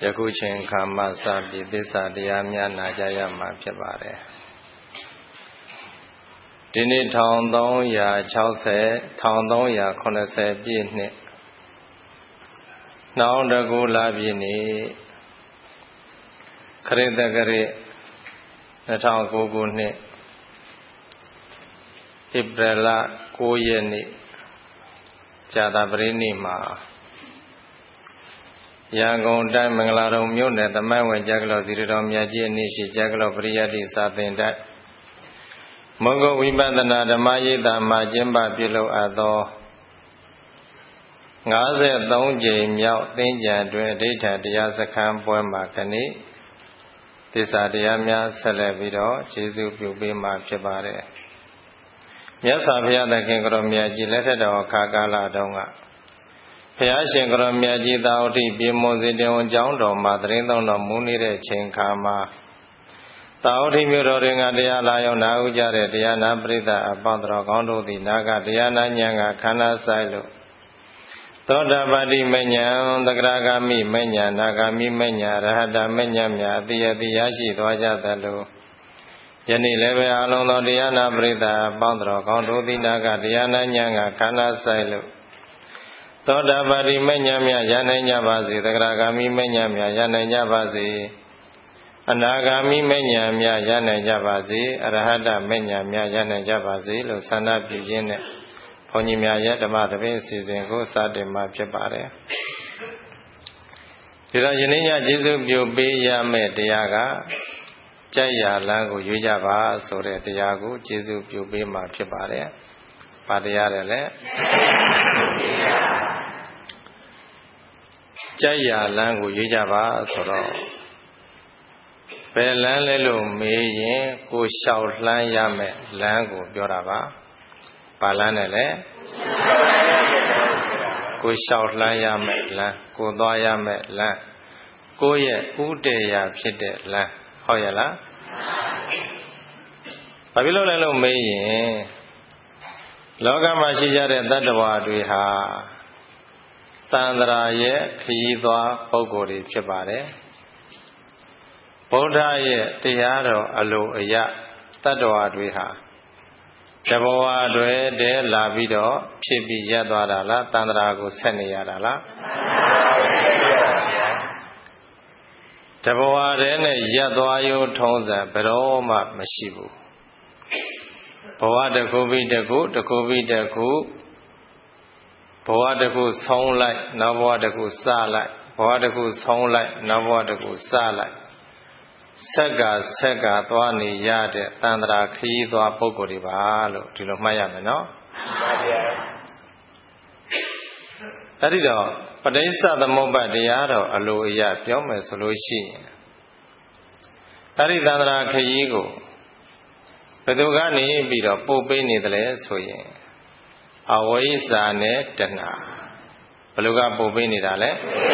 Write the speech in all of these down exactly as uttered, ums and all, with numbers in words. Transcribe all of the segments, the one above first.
ခုချိန်ခါမှစပြီးသစ္စာတရားများနာကြရမှာဖြစ်ပါတယ်ဒီနေ့တစ်သုံး၆၀ တစ်သုံး၇၀ပြည့်နှစ်နှောင်းတကူလာပြည့်နေ့ခရစ်တက္ကရာ၂၀၀၉ခုနှစ်ဧပြီလ၉ရက်နေ့ဇာတာပတိနေ့မှာရန်ကုန်တိုင်းမင်္ဂလာတုံမြို့နယ်သမိုင်းဝင်ကျက်ကလောစီရတော်မြတ်ကြီးအနည်းရှိကျက်ကလောပရိယတ္တိစာသင်တိုက်မဂ္ဂဝိပဿနာဓမ္မရိပ်သာမှာကျင်းပပြုလုပ်အပ်သော၅၃ကြိမ်မြောက်သင်္ကြန်တွင်အဋ္ဌံတရားစခန်းပွဲမှာခဏိသစ္စာတရားများဆက်လက်ပြီးတော့ကျေးဇူးပြုပေးမှာဖြစ်ပါတယ်မြတ်စွာဘုရားသခင်ကိုရောမြတ်ကြီးလက်ထက်တော်အခါကာလတုန်းကဘုရားရှင်ကိုရောမြတ်ကြီးသာဝတိပြေမွန်စေတင်ဝန်ကျောင်းတော်မှာသရင်သုံးတော်မူနေတဲ့ချိန်ခါမှာသာဝတိမြို့တော်တွင်ကတရားလာရောက်နာဟုကြတဲ့တရားနာပရိသတ်အပေါင်းတော်ကောင်းတို့သည်နာကတရားနာဉာဏ်ကခန္ဓာဆိုင်လို့သောတာပတိမဉ္ဇဉ်သကရာဂာမိမဉ္ဇဉ်နာဂာမိမဉ္ဇဉ်ရဟတမဉ္ဇဉ်များအတိအတိရရှိသွားကြသလိုယနေ့လည်းပဲအလုံးသောတရားနာပရိသတ်အပေါင်းတော်ကောင်းတို့သည်နာကတရားနာဉာဏ်ကခန္ဓာဆိုင်လို့သောတာပတိမဉ္ဇဉ်များရနိုင်ကြပါစေသကရာဂာမိမဉ္ဇဉ်များရနိုင်ကြပါစေအနာဂါမိမဉ္ဇဉ်များရနိုင်ကြပါစေအရဟတမဉ္ဇဉ်များရနိုင်ကြပါစေလို့ဆန္ဒပြုခြင်းနဲ့ဘုန်းကြီးများရဲ့ဓမ္မသဘင်အစီအစဉ်ကိုစတင်မှာဖြစ်ပါတယ်ဒီတော့ယနေ့ညကျေးဇူးပြုပေးရမယ့်တရားကကြိုက်ရာလမ်းကိုရွေးကြပါဆိုတဲ့တရားကိုကျေးဇူးပြုပေးမှာဖြစ်ပါတယ်။ဘာတရားလဲလဲကြိုက်ရာလမ်းကိုရွေးကြပါဆိုတော့ဘယ်လမ်းလဲလို့မေးရင်ကိုလျှောက်လှမ်းရမယ်လမ်းကိုပြောတာပါဘာလမ်းနဲ့လဲကိုလျှောက်လှမ်းရမယ်လမ်းကိုသွားရမယ်လမ်းကိုရဲ့ဥတည်ရာဖြစ်တဲ့လမ်းဟုတ်ရဲ့လားဘာဖြစ်လို့လဲလို့မေးရင်လောကမှာရှိကြတဲ့တတ္တဝါတွေဟာသန္တရာရဲ့ခရီးသွားပုဂ္ဂိုလ်တွေဖြစ်ပါတယ်ဗုဒ္ဓရဲ့တရားတော်အလိုအယတတ္တဝါတွေဟာတဘဝတွေတည်းလာပြီးတော့ဖြစ်ပြီးရပ်သွားတာလားသန္တရာကိုဆက်နေရတာလားတဘဝတည်းနဲ့ရပ်သွားရုံထုံးစံဘယ်တော့မှမရှိဘူးဘဝတစ်ခုပြီးတစ်ခုတစ်ခုပြီးတစ်ခုဘဝတစ်ခုဆုံးလိုက်နောက်ဘဝတစ်ခုစလိုက်ဘဝတစ်ခုဆုံးလိုက်နောက်ဘဝတစ်ခုစလိုက်ဆက်ကဆက်ကသွားနေရတဲ့တန္တရာခရီးသွားပုဂ္ဂိုလ်တွေပါလို့ဒီလိုမှတ်ရမယ်နော်အဲ့ဒီတော့ပဋိစ္စသမုပ္ပါဒ်တရားတော်အလိုအရပြောမယ်ဆိုလို့ရှိရင်အဲ့ဒီတန္တရာခရီးကိုဘယ်သူကနေပြီးတော့ပို့ပေးနေတယ်လဲဆိုရင်အဝိဇ္ဇာနဲ့တဏှာဘယ်လိုကပို့ပေးနေတာလဲ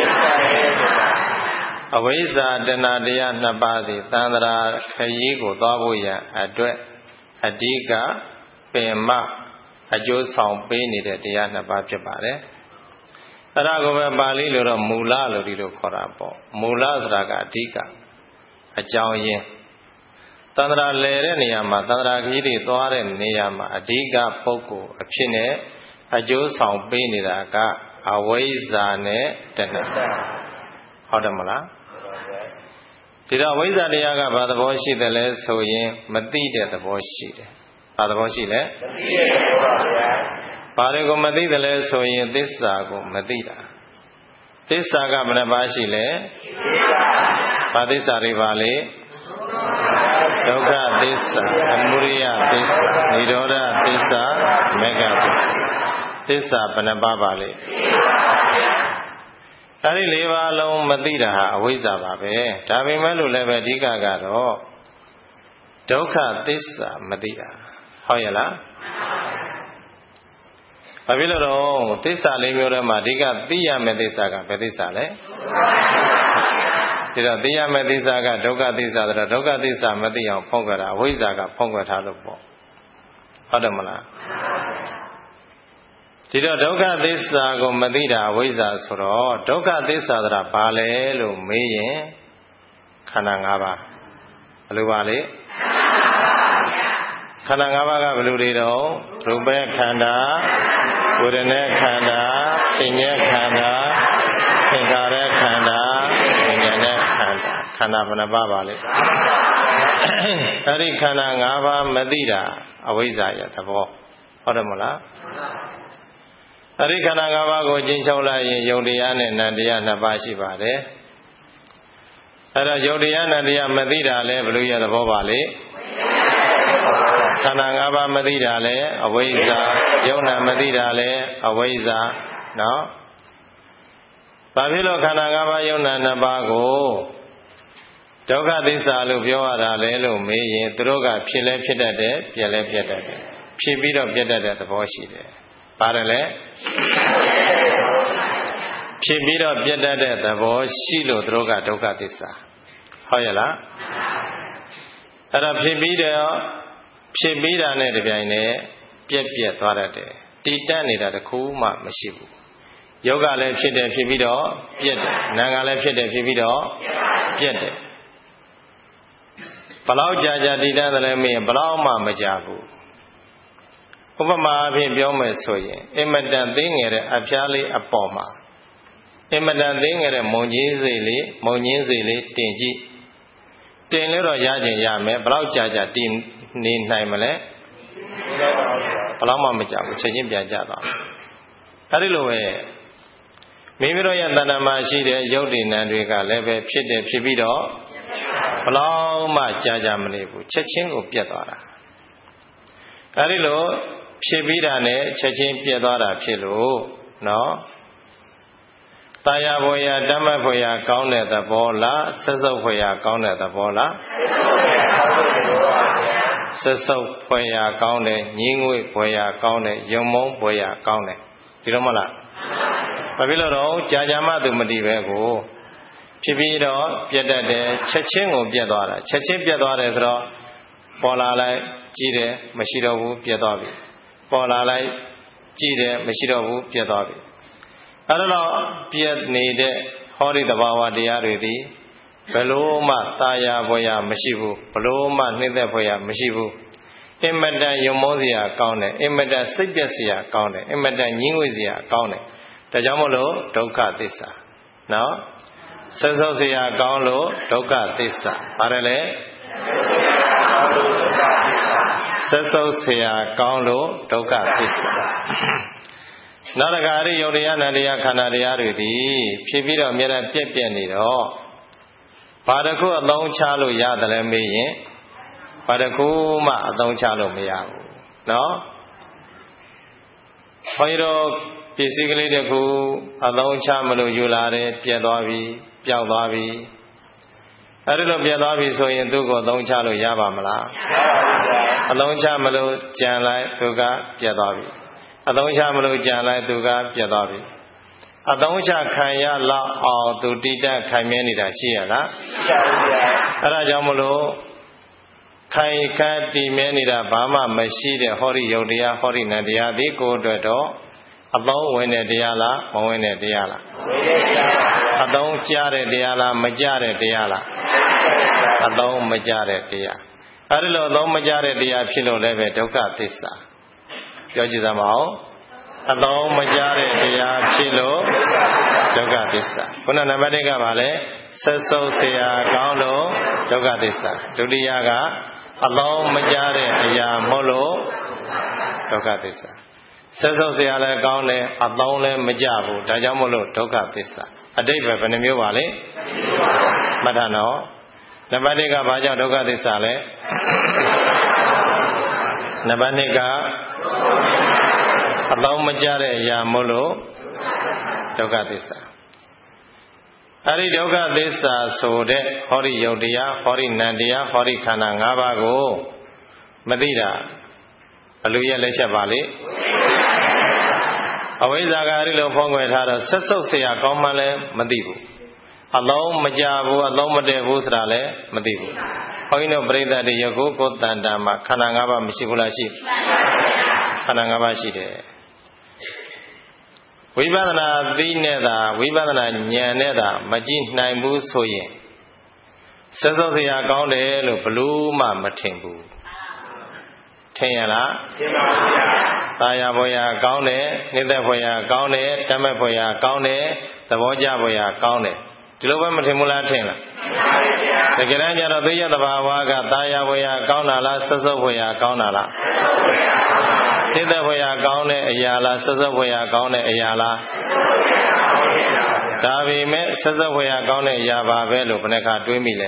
အဝိဇ္ဇာတဏှာတရားနှစ်ပါးသည်သန္တရာခရီးကိုသွားဖို့ရန်အတွက်အဓိကပင်မအကျိုးဆောင်ပေးနေတဲ့တရားနှစ်ပါးဖြစ်ပါတယ်။အဲ့ဒါကိုပဲပါဠိလိုတော့မူလလို့ဒီလိုခေါ်တာပေါ့။မူလဆိုတာကအဓိကအကြောင်းရင်းသန္တရာလဲတဲ့နေရာမှာသန္တရာခရီးတွေသွားတဲ့နေရာမှာအဓိကပုဂ္ဂိုလ်အဖြစ်နဲ့အကျိုးဆောင်ပေးနေတာကအဝိဇ္ဇာနဲ့တဏှာဟုတ်တယ်မလားဒီတော့ဝိဇ္ဇာတရားကဘာသဘောရှိတယ်လဲဆိုရင်မသိတဲ့သဘောရှိတယ်ဘာသဘောရှိလဲမသိတဲ့သဘောပါဗျာဘာတွေကိုမသိတယ်လဲဆိုရင်သစ္စာကိုမသိတာသစ္စာကဘယ်နှပါးရှိလဲဘာသစ္စာတွေပါလဲဒုက္ခသစ္စာအမုရိယသစ္စာនិရောဓသစ္စာမေဃသစ္စာသစ္စာဘယ်နှပါးပါလဲအဲ့ဒီလေးပါးလုံးမသိတာဟာအဝိဇ္ဇာပါပဲဒါပေမဲ့လို့လည်းပဲအဓိကကတော့ဒုက္ခသစ္စာမသိတာဟုတ်ရဲ့လားဘာဖြစ်လို့တော့သစ္စာလေးမျိုးထဲမှာအဓိကသိရမယ့်သစ္စာကဘယ်သစ္စာလဲဒီတော့သိရမယ့်သစ္စာကဒုက္ခသစ္စာဆိုတော့ဒုက္ခသစ္စာမသိအောင်ဖုံးကြတာအဝိဇ္ဇာကဖုံးကွယ်ထားလို့ပေါ့ဟုတ်တယ်မလားဒဒီတော့ဒုက္ခသစ္စာကိုမသိတာအဝိဇ္ဇာဆိုတော့ဒုက္ခသစ္စာဆိုတာဘာလဲလို့မေးရင်ခန္ဓာ၅ပါးဘယ်လိုပါလဲခန္ဓာ၅ပါးကဘယ်လိုတွေတော့ရူပခန္ဓာဝေဒနာခန္ဓာသင်ညခန္ဓာသင်္ခါရခန္ဓာဝိညာဉ်ခန္ဓာခန္ဓာဘယ်နှပါးပါလဲအဲ့ဒီခန္ဓာ၅ပါးမသိတာအဝိဇ္ဇာရဲ့သဘောဟုတ်တယ်မလားအဲ့ဒီခန္ဓာ၅ပါးကိုကျင့်ချုပ်လိုက်ရင်ယုတ်တရားနဲ့နံတရားနှစ်ပါးရှိပါတယ်အဲ့တော့ယုတ်တရားနံတရားမသိတာလဲဘယ်လိုရသဘောပါလဲခန္ဓာ၅ပါးမသိတာလဲအဝိဇ္ဇာယုတ်နာမသိတာလဲအဝိဇ္ဇာနော်ဘာဖြစ်လို့ခန္ဓာ၅ပါးယုတ်နာနှစ်ပါးကိုဒုက္ခသစ္စာလို့ပြောရတာလဲလို့မေးရင်သူတို့ကဖြစ်လဲဖြစ်တတ်တယ်ပြက်လဲပြက်တတ်တယ်ဖြစ်ပြီးတော့ပြက်တတ်တဲ့သဘောရှိတယ်ပါတယ်လေဖြစ်ပြီးတော့ပြက်တတ်တဲ့သဘောရှိလို့သူတို့ကဒုက္ခသစ္စာဟုတ်ရဲ့လားအဲ့တော့ဖြစ်ပြီးတော့ဖြစ်ပြီးတာနဲ့တပြိုင်တည်းပြက်ပြက်သွားတတ်တယ်တည်တတ်နေတာတခုမှမရှိဘူးယောဂလည်းဖြစ်တယ်ဖြစ်ပြီးတော့ပြက်တယ်နာကလည်းဖြစ်တယ်ဖြစ်ပြီးတော့ပြက်တယ်ဘလောက်ကြာကြာတည်တတ်တယ်လဲမင်းဘလောက်မှမကြဘူးဥပမာအဖြစ်ပြောမယ်ဆိုရင်အင်မတန်သေးငယ်တဲ့အဖျားလေးအပေါ်မှာအင်မတန်သေးငယ်တဲ့မုံကြီးစိတ်လေးမုံညင်းစိတ်လေးတင်ကြည့်တင်လို့တော့ရခြင်းရမယ်ဘလောက်ကြာကြာတည်နေနိုင်မလဲဘလောက်မှမကြဘူးချက်ချင်းပြန်ကြသွားမယ်အဲဒီလိုပဲမိမိတို့ရဲ့တဏ္ဍာမှာရှိတဲ့ယုတ်တိနံတွေကလည်းပဲဖြစ်တယ်ဖြစ်ပြီးတော့ဘလောက်မှကြာကြာမနေဘူးချက်ချင်းကိုပြတ်သွားတာအဲဒီလိုဖြစ်ပြီးတာနဲ့ချက်ချင်းပြတ်သွားတာဖြစ်လို့နော်တာယာဘွေယာတမတ်ဘွေယာကောင်းတဲ့သဘောလားဆက်စုပ်ဘွေယာကောင်းတဲ့သဘောလားဆက်စုပ်ဘွေယာကောင်းတယ်ညင်းငွေဘွေယာကောင်းတယ်ယုံမုံဘွေယာကောင်းတယ်ဒီလိုမလားဘာဖြစ်လို့တော့ကြာကြာမှသူမတည်ပဲကိုဖြစ်ပြီးတော့ပြတ်တတ်တယ်ချက်ချင်းကိုပြတ်သွားတာချက်ချင်းပြတ်သွားတယ်ဆိုတော့ပေါ်လာလိုက်ကြည့်တယ်မရှိတော့ဘူးပြတ်သွားပြီပေါ်လာလိုက်ကြည့်တယ်မရှိတော့ဘူးပြတ်သွားပြီအဲတော့ပြတ်နေတဲ့ဟောဒီတဘာဝတရားတွေဒီဘယ်လို့မှတာယာဘွယ်ရမရှိဘူးဘလို့မှနှိမ့်သက်ဘွယ်ရမရှိဘူးအင်မတန်ယုံမောစရာကောင်းတယ်အင်မတန်စိတ်ပြက်စရာကောင်းတယ်အင်မတန်ညှင်းဝေစရာကောင်းတယ်ဒါကြောင့်မို့လို့ဒုက္ခသစ္စာနော်ဆက်ဆုပ်စရာကောင်းလို့ဒုက္ခသစ္စာပါတယ်လေဆက်ဆုပ်စရာကောင်းလို့ဒုက္ခသစ္စာနောက်တခါအရိယုတ်တရားနန္တရားခန္ဓာတရားတွေဒီဖြစ်ပြီးတော့အများနဲ့ပြက်ပြက်နေတော့ဘာတစ်ခုအသုံးချလို့ရတယ်လဲမေးရင်ဘာတစ်ခုမှအသုံးချလို့မရဘူးနော်ဘုန်းကြီးတို့ပစ္စည်းကလေးတစ်ခုအသုံးချမလို့ယူလာတယ်ပြက်သွားပြီပျောက်သွားပြီအဲဒီလိုပြက်သွားပြီဆိုရင်သူ့ကိုအသုံးချလို့ရပါမလားအသုံးချမလို့ကြံလိုက်သူကပြက်သွားပြီအသုံးချမလို့ကြံလိုက်သူကပြက်သွားပြီအသုံးချခံရလောက်အောင်သူတိတတ်ခိုင်မြဲနေတာရှိရလားရှိပါဘူးအဲဒါကြောင့်မလို့ခိုင်ခန့်တည်မြဲနေတာဘာမှမရှိတဲ့ဟောဒီယုတ်တရားဟောဒီနံတရားဒီကိုအတွက်တော့အသုံးဝင်တဲ့တရားလားမဝင်တဲ့တရားလားဝင်တဲ့တရားပါအသုံးကျတဲ့တရားလားမကျတဲ့တရားလားအသုံးမကျတဲ့တရားအဲဒီလိုအသုံးမကျတဲ့တရားဖြစ်လို့လည်းပဲဒုက္ခသစ္စာပြောကြည့်သမောအသုံးမကျတဲ့တရားဖြစ်လို့ဒုက္ခသစ္စာခုနနံပါတ်၁ကပါလဲဆက်စုပ်เสียကောင်းလို့ဒုက္ခသစ္စာဒုတိယကအသုံးမကျတဲ့အရာမဟုတ်လို့ဒုက္ခသစ္စာဆက်စုပ်เสียလည်းကောင်းတယ်အသုံးလည်းမကျဘူးဒါကြောင့်မို့လို့ဒုက္ခသစ္စာအတိတ်ပဲဘယ်နှမျိုးပါလဲမှတ်ထားနော်နံပါတ်၁ကဘာကြောင့်ဒုက္ခသစ္စာလဲနံပါတ်၂ကအသုံးမကျတဲ့အရာမို့လို့ဒုက္ခသစ္စာအဲဒီဒုက္ခသစ္စာဆိုတဲ့ဟောဒီယုတ်တရားဟောဒီနံတရားဟောဒီခန္ဓာ၅ပါးကိုမသိတာဘလူရဲ့လက်ချက်ပါလေအဝိဇ္ဇာကအဲဒီလိုဖုံးကွယ်ထားတော့ဆက်ဆုပ်เสียကောင်းမှလည်းမသိဘူးအလုံးမကြဘူးအလုံးမတည့်ဘူးဆိုတာလည်းမသိဘူးဘုန်းကြီးတို့ပြိဿတွေယခုကိုတန်တာမှာခန္ဓာ၅ပါးမရှိဘူးလားရှိခန္ဓာ၅ပါးရှိတယ်ဝိပဿနာသိနဲ့သာဝိပဿနာဉာဏ်နဲ့သာမကြည့်နိုင်ဘူးဆိုရင်စစောစရာကောင်းတယ်လို့ဘလို့မှမထင်ဘူးထင်ရလားထင်ပါဗျာသာယာဘွယ်ရာကောင်းတယ်နှိမ့်သက်ဘွယ်ရာကောင်းတယ်တတ်မဲ့ဘွယ်ရာကောင်းတယ်သဘောကျဘွယ်ရာကောင်းတယ်ဒီလိုပဲမထင်ဘူးလားထင်လားထင်ပါဗျာတကယ်တမ်းကျတော့သိရသဘာဝကသာယာဘွယ်ရာကောင်းတာလားစစောဘွယ်ရာကောင်းတာလားနှိမ့်သက်ဘွယ်ရာကောင်းတဲ့အရာလားစစောဘွယ်ရာကောင်းတဲ့အရာလားဒါပေမဲ့စစောဘွယ်ရာကောင်းတဲ့အရာပါပဲလို့ဘယ်နှခါတွေးမိလဲ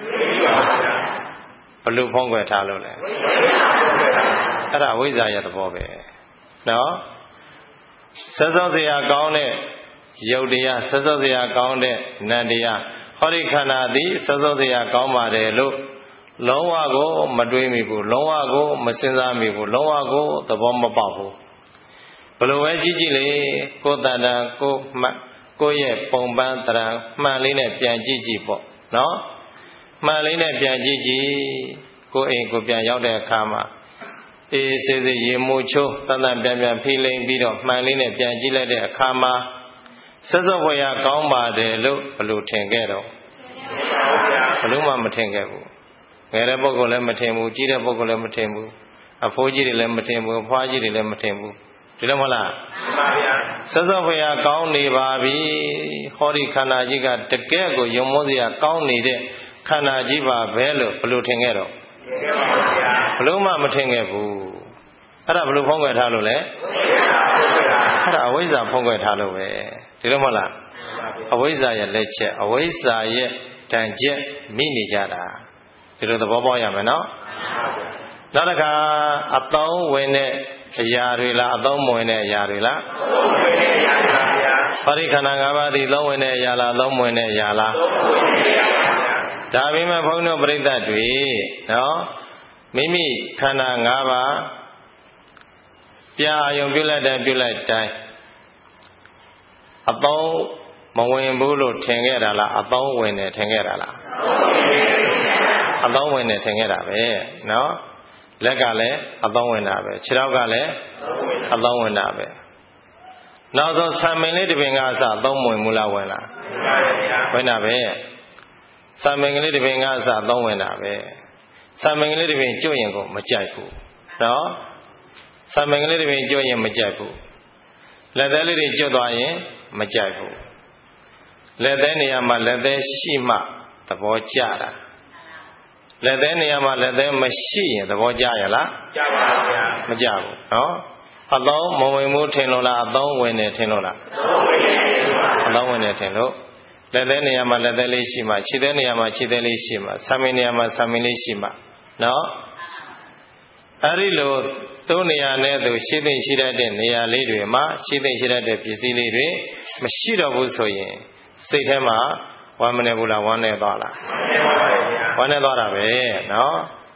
ဘလို့ဖုံးကွယ်ထားလို့လဲအဲ့ဒါဝိဇ္ဇာရဲ့သဘောပဲနော်စစောစရာကောင်းတဲ့ယုတ်တရားစစောစရာကောင်းတဲ့နံတရားဟောဒီခန္ဓာသည်စစောစရာကောင်းပါတယ်လို့လုံးဝကိုမတွေးမိဘူးလုံးဝကိုမစဉ်းစားမိဘူးလုံးဝကိုသဘောမပေါက်ဘူးဘလို့ပဲကြည့်ကြည့်လေကိုယ်တန်တန်ကိုမှတ်ကိုယ့်ရဲ့ပုံပန်းတရံမှန်လေးနဲ့ပြန်ကြည့်ကြည့်ပေါ့နော်မှန်လေးနဲ့ပြန်ကြည့်ကြည့်ကိုယ်အိမ်ကိုပြန်ရောက်တဲ့အခါမှာအေးစေးစေးရေမိုးချိုးတန်တန်ပြန်ပြန်ဖိလိမ့်ပြီးတော့မှန်လေးနဲ့ပြန်ကြည့်လိုက်တဲ့အခါမှာစစောဘွယ်ရာကောင်းပါတယ်လို့ဘလို့ထင်ခဲ့တော့ဘလို့မှမထင်ခဲ့ဘူးငယ်တဲ့ပုဂ္ဂိုလ်လည်းမထင်ဘူးကြီးတဲ့ပုဂ္ဂိုလ်လည်းမထင်ဘူးအဖိုးကြီးတွေလည်းမထင်ဘူးအဖွားကြီးတွေလည်းမထင်ဘူးဒီလိုမဟုတ်လားမှန်ပါဗျာစစောဘွယ်ရာကောင်းနေပါပြီဟောဒီခန္ဓာကြီးကတကယ်ကိုယုံမိုးစရာကောင်းနေတဲ့ခန္ဓာကြီးပါပဲလို့ဘလို့ထင်ခဲ့တော့ဘလို့မှမထင်ခဲ့ဘူးအဲ့ဒါဘလို့ဖုံးကွယ်ထားလို့လဲအဲ့ဒါအဝိဇ္ဇာဖုံးကွယ်ထားလို့ပဲဒီလိုမဟုတ်လားအဝိဇ္ဇာရဲ့လက်ချက်အဝိဇ္ဇာရဲ့တန်ကျက်မိနေကြတာဒီလိုသဘောပေါက်ရမယ်နော်နောက်တစ်ခါအသုံးဝင်တဲ့အရာတွေလားအသုံးမဝင်တဲ့အရာတွေလားအသုံးဝင်တဲ့အရာပါဗျာဟောဒီခန္ဓာ၅ပါးဒီသုံးဝင်တဲ့အရာလားသုံးမဝင်တဲ့အရာလားသုံးဝင်တဲ့အရာပါဗျာဒါပေမဲ့ဘုန်းတော်ပြိဿတ်တွေနော်မိမိခန္ဓာ၅ပါးပြာယုံပြုလိုက်တဲ့ပြုလိုက်တိုင်းအသုံးမဝင်ဘူးလို့ထင်ခဲ့တာလားအသုံးဝင်တယ်ထင်ခဲ့တာလားအသုံးဝင်တယ်ထင်ခဲ့တာပဲနော်လက်ကလည်းအသုံးဝင်တာပဲခြေထောက်ကလည်းအသုံးဝင်တာပဲနောက်ဆုံးဆံမင်လေးတစ်ပင်ကအစအသုံးဝင်မူလားဝင်လားဝင်တာပဲဆံမင်ကလေးတစ်ပင်ကအစအသုံးဝင်တာပဲဆံမင်ကလေးတစ်ပင်ကျွတ်ရင်ကိုမကြိုက်ဘူးနော်ဆံမင်ကလေးတစ်ပင်ကျွတ်ရင်မကြိုက်ဘူးလက်သေးလေးတွေကျွတ်သွားရင်မကြိုက်ဘူးလက်သေးနေရာမှာလက်သေးရှိမှသဘောကျတာလက်သေးနေရာမှာလက်သေးမရှိရင်သဘောကျရလားကျပါဗျာမကျဘူးနော်အသုံးမဝင်ဘူးထင်လို့လားအသုံးဝင်တယ်ထင်လို့လားအသုံးဝင်တယ်ထင်လို့လက်သေးနေရာမှာလက်သေးလေးရှိမှခြေသေးနေရာမှာခြေသေးလေးရှိမှဆံမင်းနေရာမှာဆံမင်းလေးရှိမှနော်အဲ့ဒီလိုသုံးနေရာနဲ့သူရှိသိရှိတတ်တဲ့နေရာလေးတွေမှာရှိသိရှိတတ်တဲ့ပစ္စည်းလေးတွေမရှိတော့ဘူးဆိုရင်စိတ်ထဲမှာဝမ်းမနေဘူးလားဝမ်းနေသွားလားဝမ်းနေသွားတာပဲနော်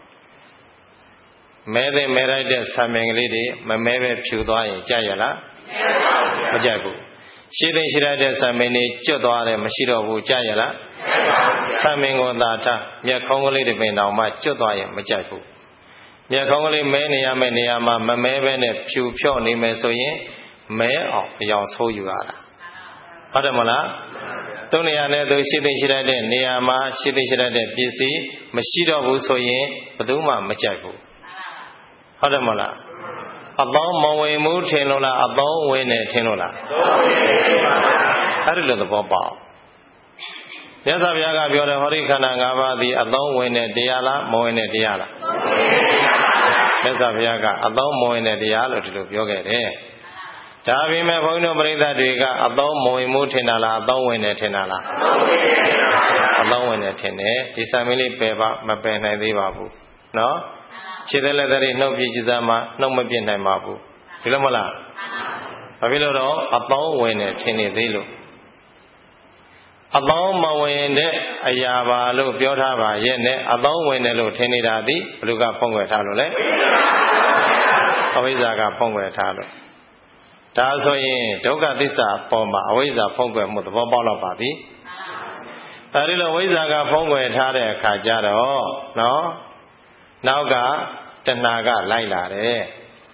မဲတဲ့မဲလိုက်တဲ့ဆံမင်ကလေးတွေမမဲပဲဖြူသွားရင်ကြရလားမကြဘူးရှိသိရှိတတ်တဲ့ဆံမင်တွေကျွတ်သွားတယ်မရှိတော့ဘူးကြရလားဆံမင်ကိုသာထားမျက်ခုံးကလေးတွေပင်တောင်မှကျွတ်သွားရင်မကြဘူးမျက်ခုံးကလေးမဲနေရမယ့်နေရာမှာမမဲပဲနဲ့ဖြူဖြော့နေမယ်ဆိုရင်မဲအောင်အယောင်ဆိုးယူရတာဟုတ်တယ်မလားသုံးနေရာနဲ့သူရှိသိရှိတတ်တဲ့နေရာမှာရှိသိရှိတတ်တဲ့ပစ္စည်းမရှိတော့ဘူးဆိုရင်ဘယ်သူမှမကြိုက်ဘူးဟုတ်တယ်မလားအပေါင်းမဝင်မှုထင်လို့လားအပေါင်းဝင်တယ်ထင်လို့လားအဲ့ဒီလိုသဘောပေါက်မြတ်စွာဘုရားကပြောတယ်ဟောဒီခန္ဓာ၅ပါးသည်အပေါင်းဝင်တဲ့တရားလားမဝင်တဲ့တရားလားမြတ်စွာဘုရားကအပေါင်းမဝင်တဲ့တရားလို့ဒီလိုပြောခဲ့တယ်ဒါပေမဲ့ဘုန်းကြီးတို့ပရိသတ်တွေကအပေါင်းမဝင်မှုထင်တာလားအပေါင်းဝင်တယ်ထင်တာလားအပေါင်းဝင်တယ်ထင်တယ်ဒီစာမင်းလေးပယ်ပါမပယ်နိုင်သေးပါဘူးနော်ခြေသက်လက်တွေနှုတ်ပြကြည်သားမှနှုတ်မပြစ်နိုင်ပါဘူးဒီလိုမလားဘာဖြစ်လို့တော့အပေါင်းဝင်တယ်ထင်နေသေးလို့အပေါင်းမဝင်တဲ့အရာပါလို့ပြောထားပါရဲ့နဲ့အပေါင်းဝင်တယ်လို့ထင်နေတာသည်ဘယ်လိုကဖုံးကွယ်ထားလို့လဲအဝိဇ္ဇာကဖုံးကွယ်ထားလို့ဒါဆိုရင်ဒုက္ခသစ္စာပေါ်မှာအဝိဇ္ဇာဖုံးကွယ်မှုသဘောပေါက်တော့ပါပြီအဲဒီလိုဝိဇ္ဇာကဖုံးကွယ်ထားတဲ့အခါကျတော့နော်နောက်ကတဏှာကလိုက်လာတယ်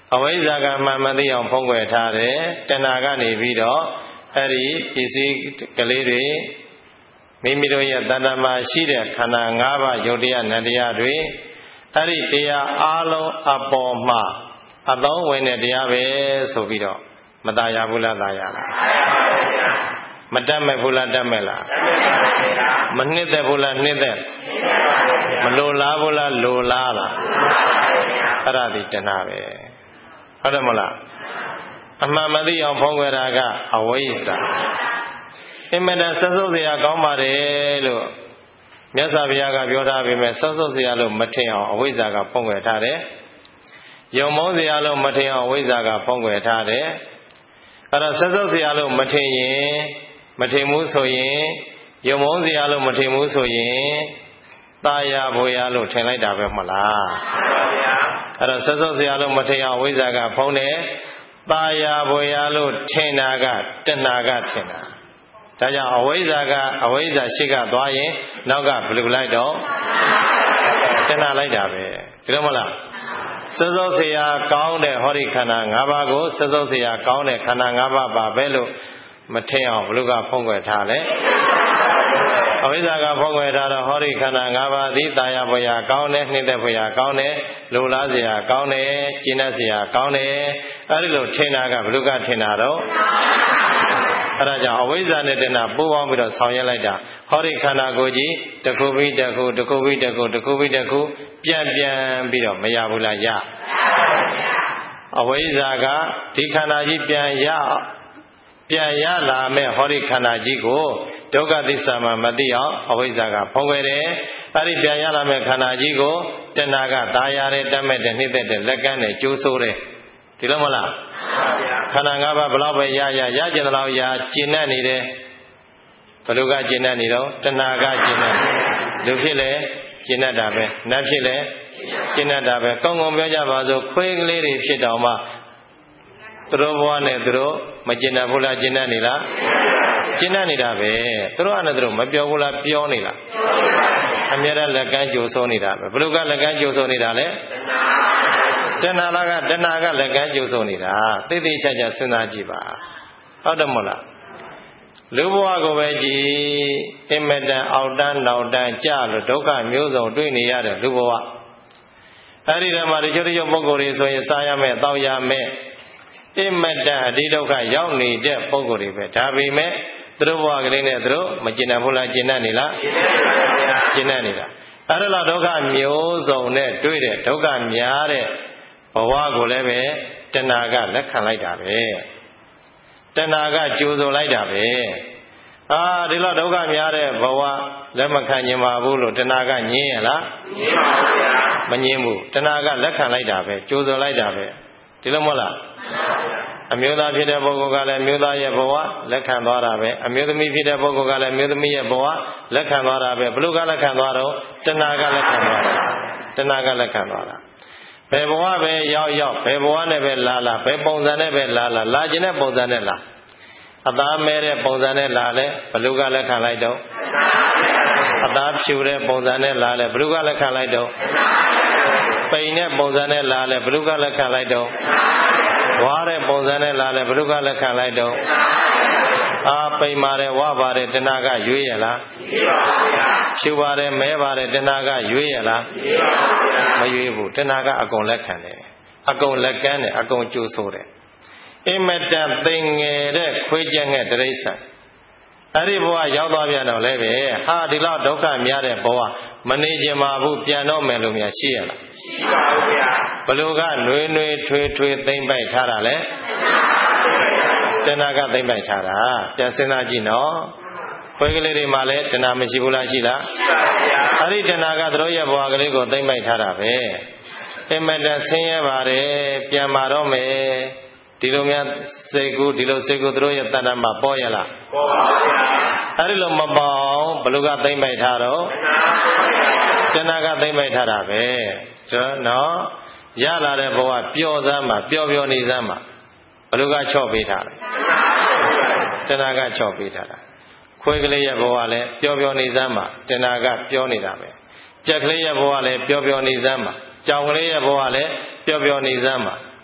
အဝိဇ္ဇာကမှန်မသိအောင်ဖုံးကွယ်ထားတယ်တဏှာကနေပြီးတော့အဲ့ဒီပစ္စည်းကလေးတွေမိမိတို့ရဲ့တဏ္ဍာမှာရှိတဲ့ခန္ဓာ၅ပါးယုတ်တရားနံတရားတွေအဲ့ဒီတရားအလုံးအပေါ်မှာအသုံးဝင်တဲ့တရားပဲဆိုပြီးတော့မตายဘူးလားตายလားမတတ်မဲ့ဘူးလားတတ်မဲ့လားမနှစ်သက်ဘူးလားနှစ်သက်မလိုလားဘူးလားလိုလားလားအဲ့ဒါဒီတဏှာပဲဟုတ်တယ်မလားအမှန်မသိအောင်ဖုံးကွယ်တာကအဝိဇ္ဇာအင်မတန်ဆက်စုပ်เสียကောင်းပါတယ်လို့မြတ်စွာဘုရားကပြောထားပေမဲ့ဆက်စုပ်เสียလို့မထင်အောင်အဝိဇ္ဇာကဖုံးကွယ်ထားတယ်ယုံမုန်းเสียလို့မထင်အောင်အဝိဇ္ဇာကဖုံးကွယ်ထားတယ်အဲ့တော့ဆက်စုပ်เสียလို့မထင်ရင်မထင်ဘူးဆိုရင်ယုံမုန်းเสียလို့မထင်ဘူးဆိုရင်ตายာဘွေရလို့ထင်လိုက်တာပဲမဟုတ်လားအဲ့တော့ဆက်စုပ်เสียလို့မထင်အောင်အဝိဇ္ဇာကဖုံးတယ်ตายာဘွေရလို့ထင်တာကတဏှာကထင်တာဒါကြောင့်အဝိဇ္ဇာကအဝိဇ္ဇာရှိကသွားရင်နောက်ကဘယ်လိုလိုက်တော့တဏှာလိုက်တာပဲဒီလိုမလားစစောเสียကောင်းတဲ့ဟောဒီခန္ဓာ၅ပါးကိုစစောเสียကောင်းတဲ့ခန္ဓာ၅ပါးပါပဲလို့မထင်အောင်ဘယ်လိုကဖုံးကွယ်ထားလဲအဝိဇ္ဇာကဖုံးကွယ်ထားတော့ဟောဒီခန္ဓာ၅ပါးသည်ตายာဘွေရကောင်းတယ်နှိမ့်သက်ဘွေရကောင်းတယ်လိုလားเสียကောင်းတယ်ကျင့်တတ်เสียကောင်းတယ်အဲဒီလိုထင်တာကဘယ်လိုကထင်တာတော့အဲ့ဒါကြောင့်အဝိဇ္ဇာနဲ့တဏှာပူးပေါင်းပြီးတော့ဆောင်ရွက်လိုက်တာဟောဒီခန္ဓာကိုယ်ကြီးတစ်ခုပြီးတစ်ခုတစ်ခုပြီးတစ်ခုတစ်ခုပြီးတစ်ခုပြန်ပြန်ပြီးတော့မရဘူးလားရအဝိဇ္ဇာကဒီခန္ဓာကြီးပြန်ရပြန်ရလာမဲ့ဟောဒီခန္ဓာကြီးကိုဒုက္ခသစ္စာမှမသိအောင်အဝိဇ္ဇာကဖုံးကွယ်တယ်အဲ့ဒီပြန်ရလာမဲ့ခန္ဓာကြီးကိုတဏှာကသာယာတဲ့တတ်မဲ့တဲ့နှိမ့်သက်တဲ့လက်ကမ်းနဲ့ကျိုးဆိုးတယ်ဒီလိုမလားခန္ဓာ၅ပါးဘလောက်ပဲရရရကျင်တဲ့လောက်ရကျင်တတ်နေတယ်ဘယ်လိုကကျင်တတ်နေတော့တဏှာကကျင်တတ်လူဖြစ်လေကျင်တတ်တာပဲနတ်ဖြစ်လေကျင်တတ်တာပဲကောင်းကောင်းပြောကြပါစို့ခွေးကလေးတွေဖြစ်တောင်မှသူတို့ဘဝနဲ့သူတို့မကျင်တတ်ဘူးလားကျင်တတ်နေလားကျင်တတ်နေတာပဲသူတို့ကလည်းသူတို့မပြောဘူးလားပြောနေလားအမြဲတမ်းလက်ကမ်းကြိုးစိုးနေတာပဲဘယ်လိုကလက်ကမ်းကြိုးစိုးနေတာလဲတဏှာကတဏှာကလက်ကမ်းကျုပ်ဆုံးနေတာသိသိချာချာစဉ်းစားကြည့်ပါဟုတ်တယ်မဟုတ်လားလူဘဝကိုပဲကြည်အင်မတန်အောက်တန်းနောက်တန်းကြလို့ဒုက္ခမျိုးစုံတွေ့နေရတဲ့လူဘဝအဲဒီတည်းမှာတချို့တချို့ပုဂ္ဂိုလ်တွေဆိုရင်စားရမယ်တောက်ရမယ်အင်မတန်အဒီဒုက္ခရောက်နေတဲ့ပုဂ္ဂိုလ်တွေပဲဒါပေမဲ့သူတို့ဘဝကလေးနဲ့သူတို့မကျင်တတ်ဘူးလားကျင်တတ်နေလားကျင်တတ်နေတာအဲ့ဒါတော့ဒုက္ခမျိုးစုံနဲ့တွေ့တဲ့ဒုက္ခများတဲ့ဘဝကိုလည်းပဲတဏှာကလက်ခံလိုက်တာပဲတဏှာကကြိုးဆိုလိုက်တာပဲအာဒီလိုဒုက္ခများတဲ့ဘဝလက်မခံခြင်းပါဘူးလို့တဏှာကညင်းရလားညင်းပါဘူးဗျာမညင်းဘူးတဏှာကလက်ခံလိုက်တာပဲကြိုးဆိုလိုက်တာပဲဒီလိုမဟုတ်လားအမျိုးသားဖြစ်တဲ့ပုဂ္ဂိုလ်ကလည်းမျိုးသားရဲ့ဘဝလက်ခံသွားတာပဲအမျိုးသမီးဖြစ်တဲ့ပုဂ္ဂိုလ်ကလည်းမျိုးသမီးရဲ့ဘဝလက်ခံသွားတာပဲဘလို့ကလက်ခံသွားတော့တဏှာကလက်ခံသွားတာတဏှာကလက်ခံသွားတာဘယ်ဘဝပဲရောက်ရောက်ဘယ်ဘဝနဲ့ပဲလာလာဘယ်ပုံစံနဲ့ပဲလာလာလာခြင်းတဲ့ပုံစံနဲ့လာအသားမဲတဲ့ပုံစံနဲ့လာလဲဘလူကလက်ခံလိုက်တော့အသားဖြူတဲ့ပုံစံနဲ့လာလဲဘလူကလက်ခံလိုက်တော့ပိန်တဲ့ပုံစံနဲ့လာလဲဘလူကလက်ခံလိုက်တော့ဝါတဲ့ပုံစံနဲ့လာလဲဘလူကလက်ခံလိုက်တော့အာပိန်ပါတယ်ဝါပါတယ်တဏှာကရွေးရလားဖြူပါတယ်မဲပါတယ်တဏှာကရွေးရလားမရွေးဘူးတဏှာကအကုန်လက်ခံတယ်အကုန်လက်ကမ်းတယ်အကုန်ကြိုးဆိုးတယ်အင်မတန်သိငယ်တဲ့ခွေးချက်ငယ်တိရစ္ဆာန်အဲ့ဒီဘဝရောက်သွားပြန်တော့လည်းပဲဟာဒီလောက်ဒုက္ခများတဲ့ဘဝမနေခြင်းပါဘူးပြန်တော့မယ်လို့များရှိရလားရှိပါဘူးဗျာဘလို့ကနှွေးနှွေးထွေးထွေးသိမ့်ပိုက်ထားတာလဲတဏှာကသိမ့်ပိုက်ထားတာပြန်စဉ်းစားကြည့်နော်ခွေးကလေးတွေမှာလည်းတဏှာမရှိဘူးလားရှိလားရှိပါဗျာအဲ့ဒီတဏှာကတို့ရဲ့ဘဝကလေးကိုသိမ့်ပိုက်ထားတာပဲအင်မတန်ဆင်းရဲပါတယ်ပြန်มาတော့မယ်ဒီလိုများစိတ်ကူးဒီလိုစိတ်ကူးတို့ရဲ့တဏ္ဍာမှာပေါ်ရလားပေါ်ပါဗျာအဲ့ဒီလိုမပေါအောင်ဘလူကသိမ့်ပိုက်ထားတော့တဏှာကသိမ့်ပိုက်ထားတာပဲကျွန်တော်ရလာတဲ့ဘဝပျော်စမ်းမှာပျော်ပျော်နေစမ်းမှာဘလူကချော့ပေးထားတယ်တဏှာကချော့ပေးထားတာခွေးကလေးရဲ့ဘဝလည်းပျော်ပျော်နေစမ်းမှာတဏှာကပြောနေတာပဲကြက်ကလေးရဲ့ဘဝလည်းပျော်ပျော်နေစမ်းမှာကြောင်ကလေးရဲ့ဘဝလည်းပျော်ပျော်နေစမ်းမှာ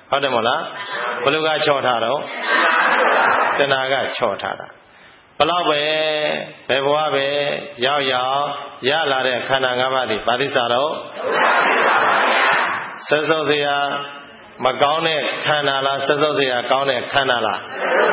ဟုတ်တယ်မဟုတ်လားဘလူကချော့ထားတော့တဏှာကချော့ထားတာဘလောက်ပဲဘယ်ဘဝပဲရောက်ရောက်ရလာတဲ့ခန္ဓာ၅ပါးဒီဘာသစ္စာတော့ဆက်စုပ်စရာမကောင်းတဲ့ခန္ဓာလားဆက်စုပ်စရာကောင်းတဲ့ခန္ဓာလား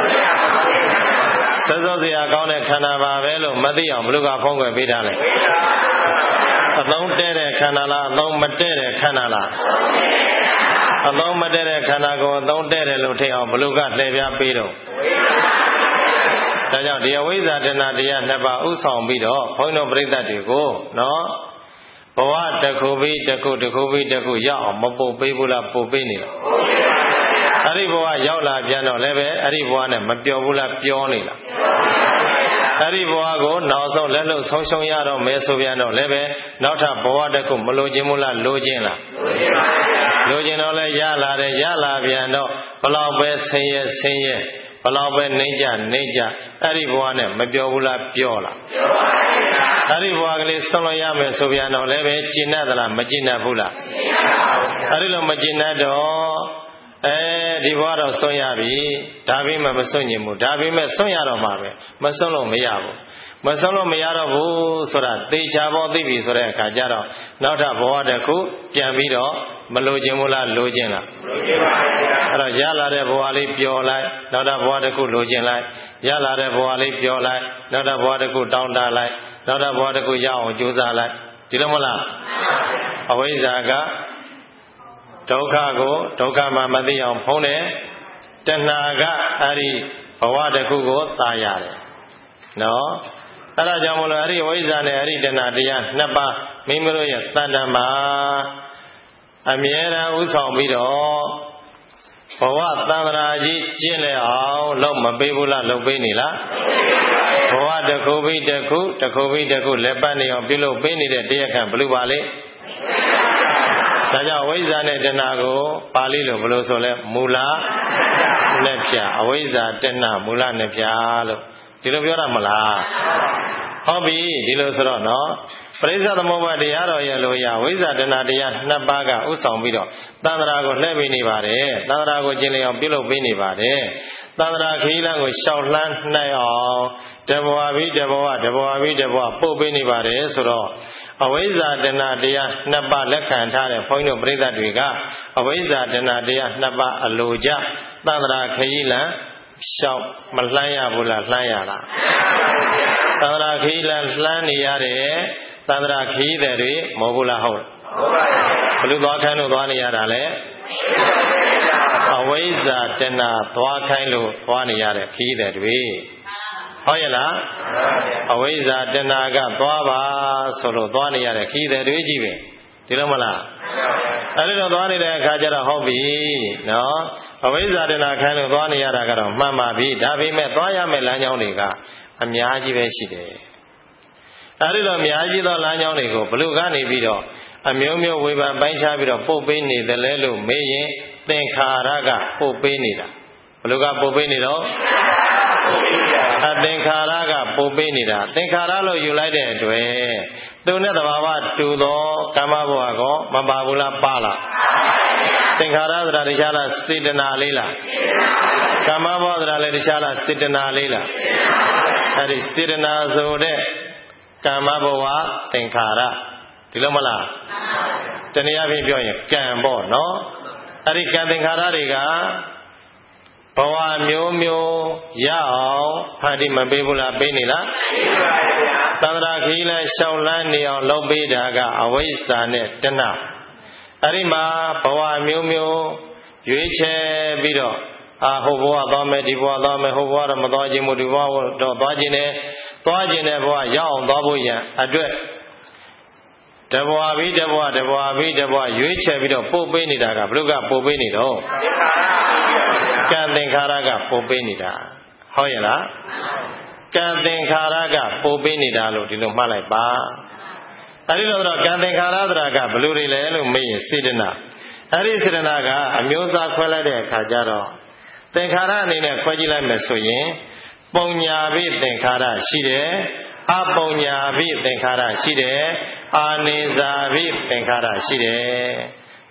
ဆက်စုပ်စရာကောင်းတဲ့ခန္ဓာပါပဲလို့မသိအောင်ဘလူကဖုံးကွယ်ပေးထားလဲအသုံးတဲ့တဲ့ခန္ဓာလားအသုံးမတဲ့တဲ့ခန္ဓာလားအသုံးမတဲ့တဲ့ခန္ဓာကိုအသုံးတဲ့တယ်လို့ထင်အောင်ဘလူကလှည့်ပြပေးတော့ဒါကြောင့်ဒီအဝိဇ္ဇာတဏှာတရားနှစ်ပါးဥဆောင်ပြီးတော့ဘုန်းတော်ပရိသတ်တွေကိုနော်ဘဝတစ်ခုပြီးတစ်ခုတစ်ခုပြီးတစ်ခုရောက်အောင်မပုတ်ပေးဘူးလားပုတ်ပေးနေလားအဲ့ဒီဘဝရောက်လာပြန်တော့လည်းပဲအဲ့ဒီဘဝနဲ့မပျော်ဘူးလားပျော်နေလားအဲ့ဒီဘဝကိုနောက်ဆုံးလက်လို့ဆုံးရှုံးရတော့မဲဆိုပြန်တော့လည်းပဲနောက်ထပ်ဘဝတစ်ခုမလိုချင်ဘူးလားလိုချင်လားလိုချင်တော့လည်းရလာတယ်ရလာပြန်တော့ဘလောက်ပဲဆင်းရဲဆင်းရဲဘလောက်ပဲနှိမ့်ကြနှိမ့်ကြအဲ့ဒီဘဝနဲ့မပျော်ဘူးလားပျော်လားပျော်ပါဘူးဗျာအဲ့ဒီဘဝကလေးဆုံးလို့ရမယ်ဆိုပြန်တော့လည်းပဲကျင့်တတ်သလားမကျင့်တတ်ဘူးလားမကျင့်တတ်ပါဘူးအဲ့ဒီလိုမကျင့်တတ်တော့အဲဒီဘဝတော့ဆုံးရပြီဒါပေမဲ့မဆုံးညင်ဘူးဒါပေမဲ့ဆုံးရတော့မှာပဲမဆုံးလို့မရဘူးမဆုံးလို့မရတော့ဘူးဆိုတာသေချာပေါ်သိပြီဆိုတဲ့အခါကျတော့နောက်ထပ်ဘဝတစ်ခုပြန်ပြီးတော့မလိုချင်ဘူးလားလိုချင်လားလိုချင်ပါဘူးအဲ့တော့ရလာတဲ့ဘဝလေးပျော်လိုက်နောက်ထပ်ဘဝတစ်ခုလိုချင်လိုက်ရလာတဲ့ဘဝလေးပျော်လိုက်နောက်ထပ်ဘဝတစ်ခုတောင်းတလိုက်နောက်ထပ်ဘဝတစ်ခုရအောင်ကြိုးစားလိုက်ဒီလိုမဟုတ်လားအဝိဇ္ဇာကဒုက္ခကိုဒုက္ခမှမသိအောင်ဖုံးတယ်တဏှာကအဲ့ဒီဘဝတစ်ခုကိုသာရတယ်နော်အဲ့ဒါကြောင့်မလို့အဲ့ဒီဝိဇ္ဇာနဲ့အဲ့ဒီတဏှာတရားနှစ်ပါးမိမိတို့ရဲ့တဏ္ဍာမှာအမြဲတမ်းဥဆောင်ပြီးတော့ဘဝသံဃာကြီးကျင့်လဲအောင်လုပ်မပေးဘူးလားလုပ်ပေးနေလားဘဝတစ်ခုပြီးတစ်ခုတစ်ခုပြီးတစ်ခုလက်ပတ်နေအောင်ပြုလုပ်ပေးနေတဲ့တရားခံဘယ်လိုပါလဲဒါကြောင့်အဝိဇ္ဇာနဲ့တဏှာကိုပါဠိလိုဘယ်လိုဆိုလဲမူလနဲ့ဖြာအဝိဇ္ဇာတဏှာမူလနဲ့ဖြာလို့ဒီလိုပြောတာမလားဟုတ်ပြီဒီလိုဆိုတော့နော်ပရိစ္ဆေသမုပ္ပါတရားတော်ရဲ့လိုရဝိဇ္ဇာတဏှာတရားနှစ်ပါးကဥဆောင်ပြီးတော့သန္တရာကိုလှည့်ပေးနေပါတယ်သန္တရာကိုကျင့်လျအောင်ပြုလုပ်ပေးနေပါတယ်သန္တရာခရီးလမ်းကိုရှောက်လှမ်းနိုင်အောင်တဘဝပြီးတဘဝတဘဝပြီးတဘဝပို့ပေးနေပါတယ်ဆိုတော့အဝိဇ္ဇာတဏှာတရားနှစ်ပါးလက်ခံထားတဲ့ဘုန်းကြီးတို့ပရိသတ်တွေကအဝိဇ္ဇာတဏှာတရားနှစ်ပါးအလိုကြသန္တရာခရီးလမ်းရှောက်မလှမ်းရဘူးလားလှမ်းရလားသန္တရာခရီးလမ်းလှမ်းနေရတယ်သန္တရာခရီးတဲ့တွေမဟုတ်ဘူးလားဟုတ်ဘယ်လိုသွားခိုင်းလို့သွားနေရတာလဲအဝိဇ္ဇာတဏှာသွားခိုင်းလို့သွားနေရတဲ့ခရီးတဲ့တွေဟုတ်ရဲ့လားအဝိဇ္ဇာတဏှာကသွားပါဆိုလို့သွားနေရတဲ့ခရီးတဲ့တွေကြီးပဲဒီလိုမလားအဲ့ဒီတော့သွားနေတဲ့အခါကျတော့ဟုတ်ပြီနော်အဝိဇ္ဇာတဏှာခိုင်းလို့သွားနေရတာကတော့မှန်ပါပြီဒါပေမဲ့သွားရမယ့်လမ်းကြောင်းတွေကအများကြီးပဲရှိတယ်အဲ့ဒီတော့အများကြီးသောလမ်းကြောင်းတွေကိုဘလို့ကနေပြီးတော့အမျိုးမျိုးဝေဖန်ပိုင်းခြားပြီးတော့ပုတ်ပေးနေတယ်လဲလို့မေးရင်သင်္ခါရကပုတ်ပေးနေတာဘလို့ကပုတ်ပေးနေတော့အသင်္ခါရကပုတ်ပေးနေတာသင်္ခါရလို့ယူလိုက်တဲ့အတွက်သူနဲ့သဘာဝတူသောကမ္မဘဝကောမပါဘူးလားပါလားသင်္ခါရဆိုတာတခြားလားစေတနာလေးလားကမ္မဘဝဆိုတာလည်းတခြားလားစေတနာလေးလားအဲ့ဒီစေတနာဆိုတဲ့ကမ္မဘဝသင်္ခါရဒီလိုမလားတနည်းအားဖြင့်ပြောရင်ကံပေါ့နော်အဲ့ဒီကံသင်္ခါရတွေကဘဝမျိုးမျိုးရအောင်ဖန်တီးမပေးဘူးလားပေးနေလားပေးပါဗျာသန္တရာခီးလမ်းရှောက်လန်းနေအောင်လုပ်ပေးတာကအဝိဇ္ဇာနဲ့တဏှာအဲ့ဒီမှာဘဝမျိုးမျိုးရွေးချယ်ပြီးတော့အာဟိုဘဝသွားမယ်ဒီဘဝသွားမယ်ဟိုဘဝတော့မသွားခြင်းမို့ဒီဘဝတော့သွားခြင်းနဲ့သွားခြင်းနဲ့ဘဝရအောင်သွားဖို့ရန်အတွက်တဘဝပြီးတဘဝတဘဝပြီးတဘဝရွေးချယ်ပြီးတော့ပို့ပေးနေတာကဘုရားပို့ပေးနေတော့ကံသင်္ခါရကပို့ပေးနေတာဟုတ်ရဲ့လားကံသင်္ခါရကပို့ပေးနေတာလို့ဒီလိုမှတ်လိုက်ပါအဲဒီလိုတော့ကံသင်္ခါရသရကဘယ်လိုတွေလဲလို့မေးရင်စေတနာအဲဒီစေတနာကအမျိုးအစားခွဲလိုက်တဲ့အခါကျတော့သင်္ခါရအနေနဲ့ခွဲကြည့်လိုက်မယ်ဆိုရင်ပုံညာဘိသင်္ခါရရှိတယ်အပုံညာဘိသင်္ခါရရှိတယ်အာနိဇာဘိသင်္ခါရရှိတယ်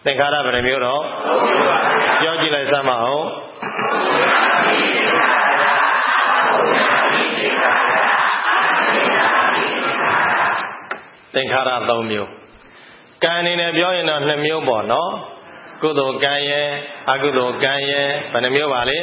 သင်္ခါရဘယ်နှမျိုးတော့ပြောကြည့်လိုက်စမ်းပါဦးသင်္ခါရသုံးမျိုးကံအနေနဲ့ပြောရင်တော့နှစ်မျိုးပေါ့နော်ကုသိုလ်ကံရဲ့အကုသိုလ်ကံရဲ့ဘယ်နှမျိုးပါလဲ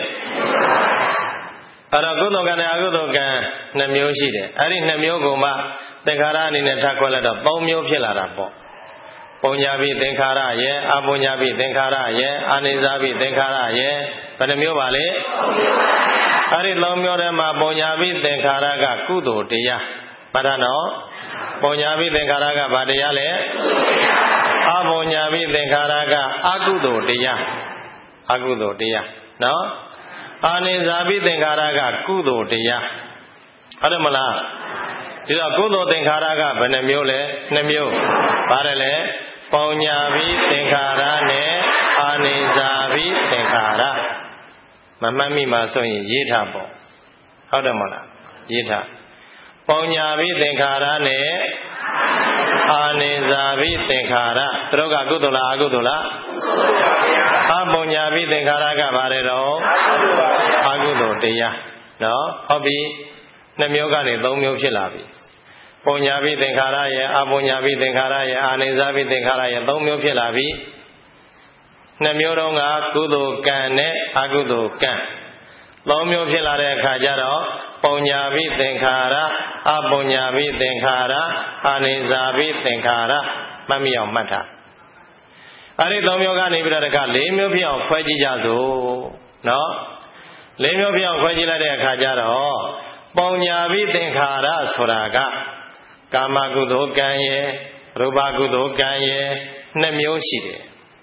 အဲ့တော့ကုသိုလ်ကံနဲ့အကုသိုလ်ကံနှစ်မျိုးရှိတယ်အဲ့ဒီနှစ်မျိုးကိုမှသင်္ခါရအနေနဲ့ထပ်ခွဲလိုက်တော့သုံးမျိုးဖြစ်လာတာပေါ့ပုံညာပိသင်္ခါရရဲ့အပုံညာပိသင်္ခါရရဲ့အာနိဇာပိသင်္ခါရရဲ့ဘယ်နှမျိုးပါလဲအဲ့ဒီသုံးမျိုးထဲမှာပုံညာပိသင်္ခါရကကုသိုလ်တရားမှတ်တာနော်ပုံညာပိသင်္ခါရကဘာတရားလဲအပုံညာပိသင်္ခါရကအကုသိုလ်တရားအကုသိုလ်တရားနော်အာနိဇာပိသင်္ခါရကကုသိုလ်တရားဟုတ်တယ်မလားဒီတော့ကုသိုလ်သင်္ခါရကဘယ်နှမျိုးလဲနှစ်မျိုးပါတယ်လေပုံညာပိသင်္ခါရနဲ့အာနိဇာပိသင်္ခါရမမှတ်မိမှဆိုရင်ရေးထားပေါ့ဟုတ်တယ်မလားရေးထားပုံညာပိသင်္ခါရနဲ့အာနိဇာပိသင်္ခါရသူတို့ကကုသိုလ်လားအကုသိုလ်လားအပုံညာပိသင်္ခါရကပါတယ်တော့အကုသိုလ်တရားနော်ဟုတ်ပြီနှစ်မျိုးကနေသုံးမျိုးဖြစ်လာပြီပုံညာပိသင်္ခါရရဲ့အပုံညာပိသင်္ခါရရဲ့အာနိဇာပိသင်္ခါရရဲ့သုံးမျိုးဖြစ်လာပြီနှစ်မျိုးတုန်းကကုသိုလ်ကံနဲ့အကုသိုလ်ကံသုံးမျိုးဖြစ်လာတဲ့အခါကျတော့ပုံညာပိသင်္ခါရအပုံညာပိသင်္ခါရအာနိဇာပိသင်္ခါရမှတ်မိအောင်မှတ်ထားအဲ့ဒီသုံးမျိုးကနေပြီးတော့တခါလေးမျိုးဖြစ်အောင်ခွဲကြည့်ကြစို့နော်လေးမျိုးဖြစ်အောင်ခွဲကြည့်လိုက်တဲ့အခါကျတော့ပုံညာပိသင်္ခါရဆိုတာကကာမကုသိုလ်ကံရဲ့ရူပကုသိုလ်ကံရဲ့နှစ်မျိုးရှိတယ်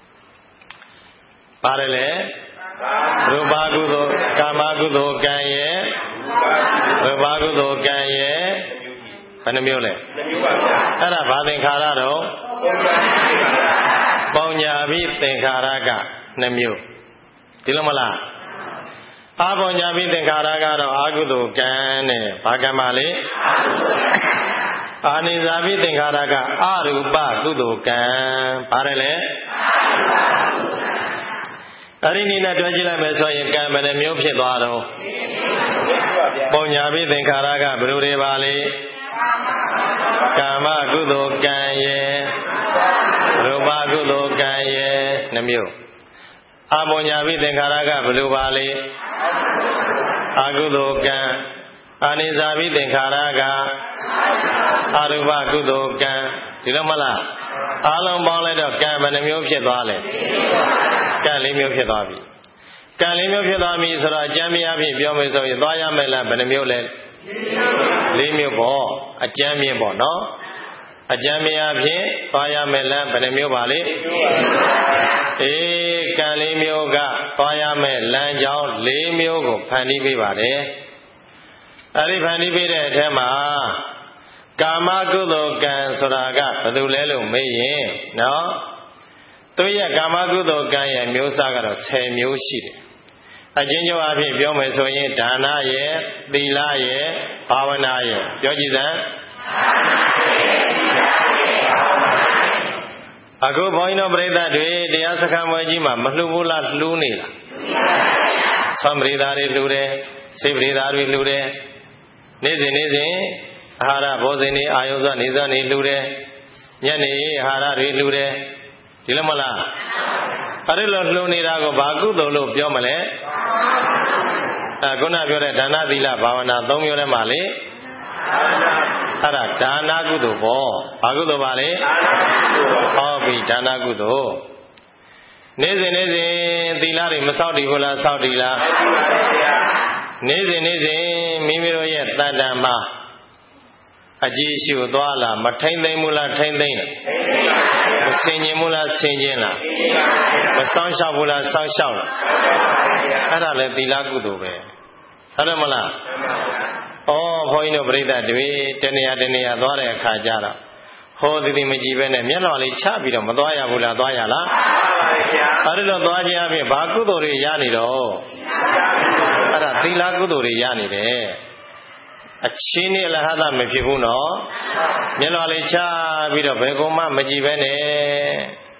ပါတယ်လေရူပကုသိုလ်ကာမကုသိုလ်ကံရဲ့ရူပကုသိုလ်ကံရဲ့ဘယ်နှမျိုးလဲနှစ်မျိုးပါဗျာအဲ့ဒါဘာသင်္ခါရတော့ပုံညာပိသင်္ခါရကနှစ်မျိုးဒီလိုမလားအပုံညာပိသင်္ခါရကတော့အကုသိုလ်ကံနဲ့ဘာကံပါလဲအာနိဇာပိသင်္ခါရကအရူပကုသိုလ်ကံပါတယ်လေအဲ့ဒီနည်းနဲ့တွဲကြည့်လိုက်မယ်ဆိုရင်ကံဘယ်နှမျိုးဖြစ်သွားတော့ပုံညာပိသင်္ခါရကဘယ်လိုတွေပါလဲကာမကုသိုလ်ကံရဲ့ရူပကုသိုလ်ကံရဲ့နှမျိုးအပုံညာပိသင်္ခါရကဘယ်လိုပါလဲအကုသိုလ်ကံအာနိဇာပိသင်္ခါရကအရူပကုသိုလ်ကံဒီလိုမလားအားလုံးပေါင်းလိုက်တော့ကံဘယ်နှမျိုးဖြစ်သွားလဲကံလေးမျိုးဖြစ်သွားပြီကံလေးမျိုးဖြစ်သွားပြီဆိုတော့အကျမ်းမြအဖြစ်ပြောမယ်ဆိုရင်သွားရမယ်လားဘယ်နှမျိုးလဲလေးမျိုးပေါ့အကျမ်းမြပေါ့နော်အကျမ်းမြအဖြစ်သွားရမယ်လားဘယ်နှမျိုးပါလဲအေးကံလေးမျိုးကသွားရမယ်လမ်းကြောင်းလေးမျိုးကိုဖန်တီးပေးပါတယ်အဲ့ဒီဖန်တီးပေးတဲ့အထက်မှာကာမကုသိုလ်ကံဆိုတာကဘယ်သူလဲလို့မေးရင်နော်သူရဲ့ကာမကုသိုလ်ကံရဲ့မျိုးစားကတော့ဆယ်မျိုးရှိတယ်အချင်းချင်းအဖြစ်ပြောမယ်ဆိုရင်ဒါနရဲ့သီလရဲ့ဘာဝနာရဲ့ပြောကြည့်စမ်းအခုဘုန်းကြီးတို့ပြိဿတွေတရားစခန်းဝဲကြီးမှာမလှူဘူးလားလှူနေလားသံပရိသတွေလှူတယ်စေပရိသတွေလှူတယ်နေ့စဉ်နေ့စဉ်အာဟာရဘောဇင်တွေအာယုဇနေဇနေလှူတယ်ညနေအာဟာရတွေလှူတယ်ဒီလိုမလားအဲ့ဒီလိုလှူနေတာကိုဘာကုသိုလ်လို့ပြောမလဲအခုနပြောတဲ့ဒါနသီလဘာဝနာသုံးမျိုးထဲမှာလေအဲ့ဒါဒါနကုသိုလ်ပေါ့ဘာကုသိုလ်ပါလဲဟောပြီဒါနကုသိုလ်နေ့စဉ်နေ့စဉ်သီလတွေမစောင့်တည်ဘူးလားစောင့်တည်လားနေ့စဉ်နေ့စဉ်မိမိတို့ရဲ့တဏ္ဍာမှာအကြည့်ရှုသွားလားမထိမ့်သိမ့်ဘူးလားထိမ့်သိမ့်လားမစင်ကျင်ဘူးလားစင်ကျင်လားမစောင့်ရှောက်ဘူးလားစောင့်ရှောက်လားအဲ့ဒါလည်းသီလကုသိုလ်ပဲဟုတ်တယ်မလားဩဘုန်းကြီးတို့ပြိဿတွေတနေရာတနေရာသွားတဲ့အခါကျတော့ဟောဒီဒီမကြည့်ပဲနဲ့မျက်နှာလေးချပြီးတော့မသွားရဘူးလားသွားရလားအဲ့ဒီလိုသွားခြင်းအပြင်ဘာကုသိုလ်တွေရနေတော့အဲ့ဒါသီလကုသိုလ်တွေရနေတယ်အချင်းနဲ့လဟသမဖြစ်ဘူးနော်မျက်နှာလေးချပြီးတော့ဘယ်ကောင်မှမကြည့်ပဲနဲ့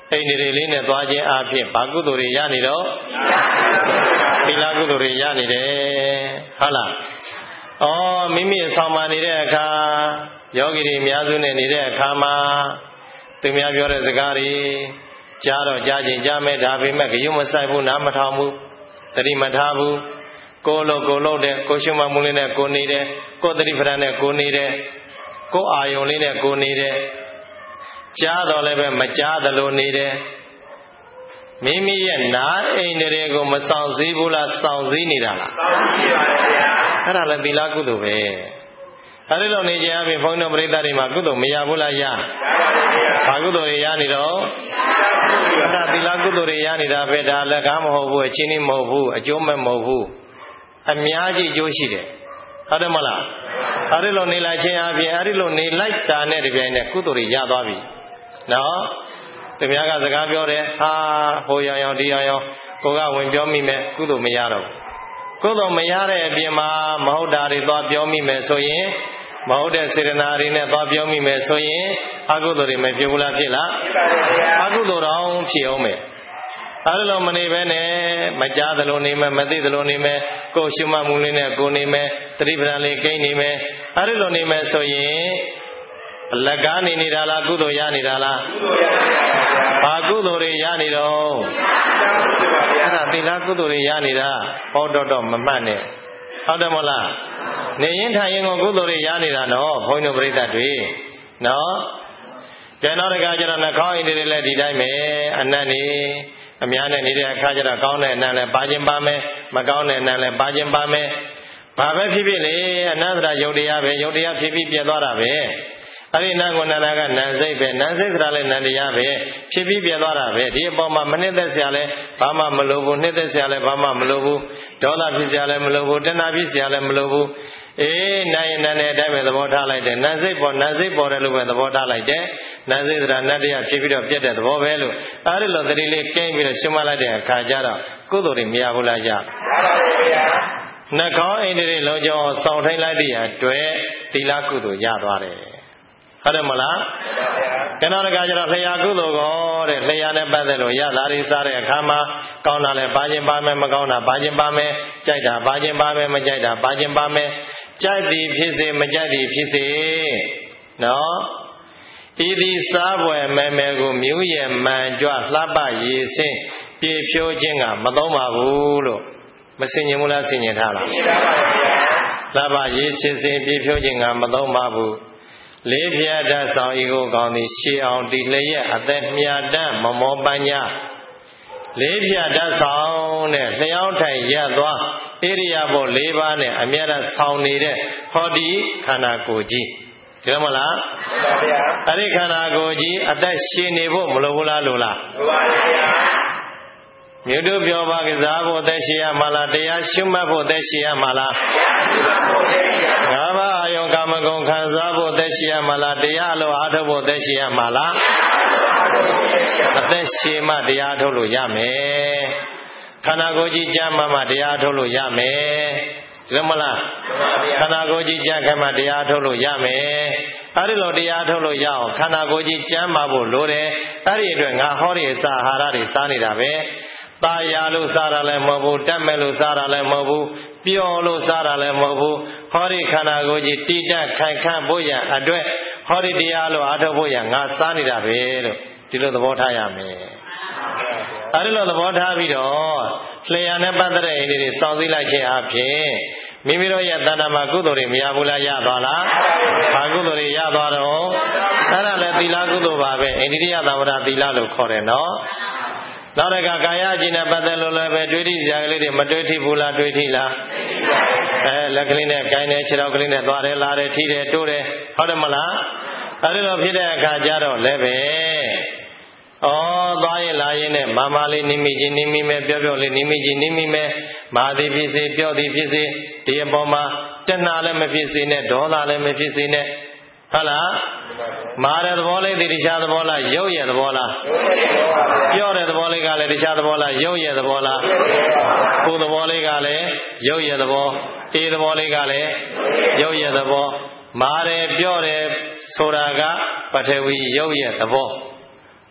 အိန္ဒြေလေးနဲ့သွားခြင်းအပြင်ဘာကုသိုလ်တွေရနေတော့သီလကုသိုလ်တွေရနေတယ်ဟုတ်လားဩမိမိအဆောင်မှာနေတဲ့အခါယောဂီတွေအများစုနဲ့နေတဲ့အခါမှာသူများပြောတဲ့စကားတွေကြားတော့ကြားခြင်းကြားမဲ့ဒါပေမဲ့ဂရုမစိုက်ဘူးနားမထောင်ဘူးသတိမထားဘူးကိုယ်လို့ကိုယ်လို့တဲ့ကိုရှုမှတ်မှုလေးနဲ့ကိုနေတယ်ကိုယ်သတိပဋ္ဌာန်နဲ့ကိုနေတယ်ကိုယ်အာယုံလေးနဲ့ကိုနေတယ်ကြားတော့လည်းပဲမကြားသလိုနေတယ်မိမိရဲ့နားအိမ်တွေကိုမဆောင်စည်းဘူးလားဆောင်စည်းနေတာလားဆောင်စည်းပါဗျာအဲ့ဒါလည်းသီလကုသိုလ်ပဲအဲ့ဒီလိုနေကြအပြင်ဘုန်းတော်ပရိသတ်တွေမှာကုသိုလ်မရဘူးလားရရပါဗျာဘာကုသိုလ်တွေရနေတော့အဲ့ဒါသီလကုသိုလ်တွေရနေတာပဲဒါလည်းကားမဟုတ်ဘူးအချင်းချင်းမဟုတ်ဘူးအကျိုးမဲ့မဟုတ်ဘူးအများကြီးအကျိုးရှိတယ်ဟုတ်တယ်မလားအဲ့ဒီလိုနေလိုက်ခြင်းအပြင်အဲ့ဒီလိုနေလိုက်တာနဲ့တပြိုင်နက်ကုသိုလ်တွေရသွားပြီနော်သူများကစကားပြောတယ်ဟာဟိုရောင်ရောင်ဒီရောင်ရောင်ကိုကဝင်ပြောမိမယ်ကုသိုလ်မရတော့ကုသိုလ်မရတဲ့အပြင်မှာမဟုတ်တာတွေသွားပြောမိမယ်ဆိုရင်မဟုတ်တဲ့စေတနာတွေနဲ့သွားပြောမိမယ်ဆိုရင်အကုသိုလ်တွေမဖြစ်ဘူးလားဖြစ်လားအကုသိုလ်တော့ဖြစ်အောင်မယ်အဲ့လိုမနေဘဲနဲ့မကြားသလိုနေမယ်မသိသလိုနေမယ်ကိုယ်ရှုမှတ်မှုလေးနဲ့ကိုနေမယ်သတိပဋ္ဌာန်လေးကိန်းနေမယ်အဲ့လိုနေမယ်ဆိုရင်အလကားနေနေတာလားကုသိုလ်ရနေတာလားကုသိုလ်ရနေတာပါဘာကုသိုလ်တွေရနေတော့အဲ့ဒါသီလကုသိုလ်တွေရနေတာဟောတော့တော့မမှတ်နဲ့ဟုတ်တယ်မဟုတ်လားနေရင်ထိုင်ရင်ကိုကုသိုလ်တွေရနေတာနော်ဘုန်းကြီးတို့ပြိဿတ်တွေနော်ကျန်တော့တကကြတော့နှာခေါင်းအိမ်တွေလည်းဒီတိုင်းပဲအနတ်နေအများနဲ့နေတဲ့အခါကျတော့ကောင်းတဲ့အနတ်လည်းပါခြင်းပါမယ်မကောင်းတဲ့အနတ်လည်းပါခြင်းပါမယ်ဘာပဲဖြစ်ဖြစ်လေအနတ္တရာယုတ်တရားပဲယုတ်တရားဖြစ်ပြီးပြတ်သွားတာပဲအဲ့ဒီနာကိုနာနာကနာစိတ်ပဲနာစိတ်ဆိုတာလည်းနန္တရားပဲဖြစ်ပြီးပြတ်သွားတာပဲဒီအပေါ်မှာမနှစ်သက်စရာလည်းဘာမှမလိုဘူးနှစ်သက်စရာလည်းဘာမှမလိုဘူးဒေါသဖြစ်စရာလည်းမလိုဘူးတဏှာဖြစ်စရာလည်းမလိုဘူးအေးနာရင်နာနဲ့အတိုင်းပဲသဘောထားလိုက်တယ်နာစိတ်ပေါ်နာစိတ်ပေါ်တယ်လို့ပဲသဘောထားလိုက်တယ်နာစိတ်ဆိုတာနတ်တရားဖြစ်ပြီးတော့ပြတ်တဲ့သဘောပဲလို့အဲ့ဒီလိုသတိလေးကျင်းပြီးတော့ရှင်းမလိုက်တဲ့အခါကျတော့ကုသိုလ်တွေမရဘူးလားရပါဘူးဗျာနှာခေါင်းအိန္ဒြေလုံးကျော်စောင့်ထိုင်လိုက်တဲ့အတွက်သီလကုသိုလ်ရသွားတယ်ဟုတ်တယ်မလားကျွန်တော်တကကြတော့လျှာကုသိုလ်ကောတဲ့လျှာနဲ့ပတ်သက်လို့ရတာတွေစားတဲ့အခါမှာကောင်းတာလည်းပါခြင်းပါမယ်မကောင်းတာပါခြင်းပါမယ်ကြိုက်တာပါခြင်းပါမယ်မကြိုက်တာပါခြင်းပါမယ်ကြိုက်သည်ဖြစ်စေမကြိုက်သည်ဖြစ်စေနော်ဤသည်စားပွဲမဲမဲကိုမြူးရမှန်ကြွလှပရေစင်းပြေဖြိုးခြင်းကမသုံးပါဘူးလို့မစင်ញင်ဘူးလားစင်ញင်ထားလားလှပရေစင်းစင်းပြေဖြိုးခြင်းကမသုံးပါဘူးလေးဖြတ်တတ်ဆောင်ဤကိုကောင်းသည်ရှေးအောင်ဒီလျက်အသက်မြတ်တတ်မမောပညာလေးဖြတ်တတ်ဆောင်တဲ့လျှောင်းထိုင်ရက်သွားဣရိယာပုလေးပါးနဲ့အမြဲတမ်းဆောင်နေတဲ့ဟောဒီခန္ဓာကိုယ်ကြီးဒီလိုမလားမှန်ပါဗျာအဲ့ဒီခန္ဓာကိုယ်ကြီးအသက်ရှင်နေဖို့မလိုဘူးလားလိုလားလိုပါဗျာမြို့တို့ပြောပါကစားဖို့သက်ရှိရမှာလားတရားရှုမှတ်ဖို့သက်ရှိရမှာလားတရားရှုမှတ်ဖို့သက်ရှိရမှာလားငါးပါးအာယုံကာမဂုဏ်ခံစားဖို့သက်ရှိရမှာလားတရားအလိုအားထုတ်ဖို့သက်ရှိရမှာလားအသက်ရှင်မှတရားထုတ်လို့ရမယ်ခန္ဓာကိုယ်ကြီးကြမ်းမှမှတရားထုတ်လို့ရမယ်ဒီမလားခန္ဓာကိုယ်ကြီးကြမ်းခဲ့မှတရားထုတ်လို့ရမယ်အဲ့ဒီလိုတရားထုတ်လို့ရအောင်ခန္ဓာကိုယ်ကြီးကြမ်းမှဖို့လိုတယ်အဲ့ဒီအတွက်ငါဟောဒီစာအာဟာရတွေစားနေတာပဲตายาလို့စားတာလည်းမဟုတ်ဘူးတက်မဲ့လို့စားတာလည်းမဟုတ်ဘူးပျော်လို့စားတာလည်းမဟုတ်ဘူးဟောဒီခန္ဓာကိုယ်ကြီးတိတက်ခိုင်ခန့်ဖို့ရန်အတွက်ဟောဒီတရားလို့အားထုတ်ဖို့ရန်ငါစားနေတာပဲလို့ဒီလိုသဘောထားရမယ်အဲဒီလိုသဘောထားပြီးတော့လျှာနဲ့ပတ်သက်တဲ့အိန္ဒြေတွေစောင့်စည်းလိုက်ခြင်းအပြင်မိမိတို့ရဲ့တဏ္ဍာမှာကုသိုလ်တွေမရဘူးလားရသွားလားဘာကုသိုလ်တွေရသွားတော့အဲ့ဒါလည်းသီလကုသိုလ်ပါပဲအိန္ဒြိယသဝရသီလလို့ခေါ်တယ်နော်နောက်တစ်ခါကာယအကျင့်နဲ့ပတ်သက်လို့လည်းပဲတွေးထိစရာကလေးတွေမတွေးထိဘူးလားတွေးထိလားအဲလက်ကလေးနဲ့ကိုင်းတယ်ခြေထောက်ကလေးနဲ့သွားတယ်လာတယ်ထိတယ်တိုးတယ်ဟုတ်တယ်မလားအဲဒီလိုဖြစ်တဲ့အခါကျတော့လည်းပဲဩသွားရင်လာရင်နဲ့မာမာလေးနိမိချင်းနိမိမဲ့ပြောပြောလေးနိမိချင်းနိမိမဲ့မာသည်ဖြစ်စေပြောသည်ဖြစ်စေဒီအပေါ်မှာတဏှာလည်းမဖြစ်စေနဲ့ဒေါသလည်းမဖြစ်စေနဲ့ဟုတ်လားမာတဲ့သဘောလေးဒီတခြားသဘောလားရုပ်ရဲ့သဘောလားပြောတဲ့သဘောလေးကလည်းတခြားသဘောလားရုပ်ရဲ့သဘောလားကိုယ်သဘောလေးကလည်းရုပ်ရဲ့သဘောအေးသဘောလေးကလည်းရုပ်ရဲ့သဘောမာတယ်ပြောတယ်ဆိုတာကပထဝီရုပ်ရဲ့သဘော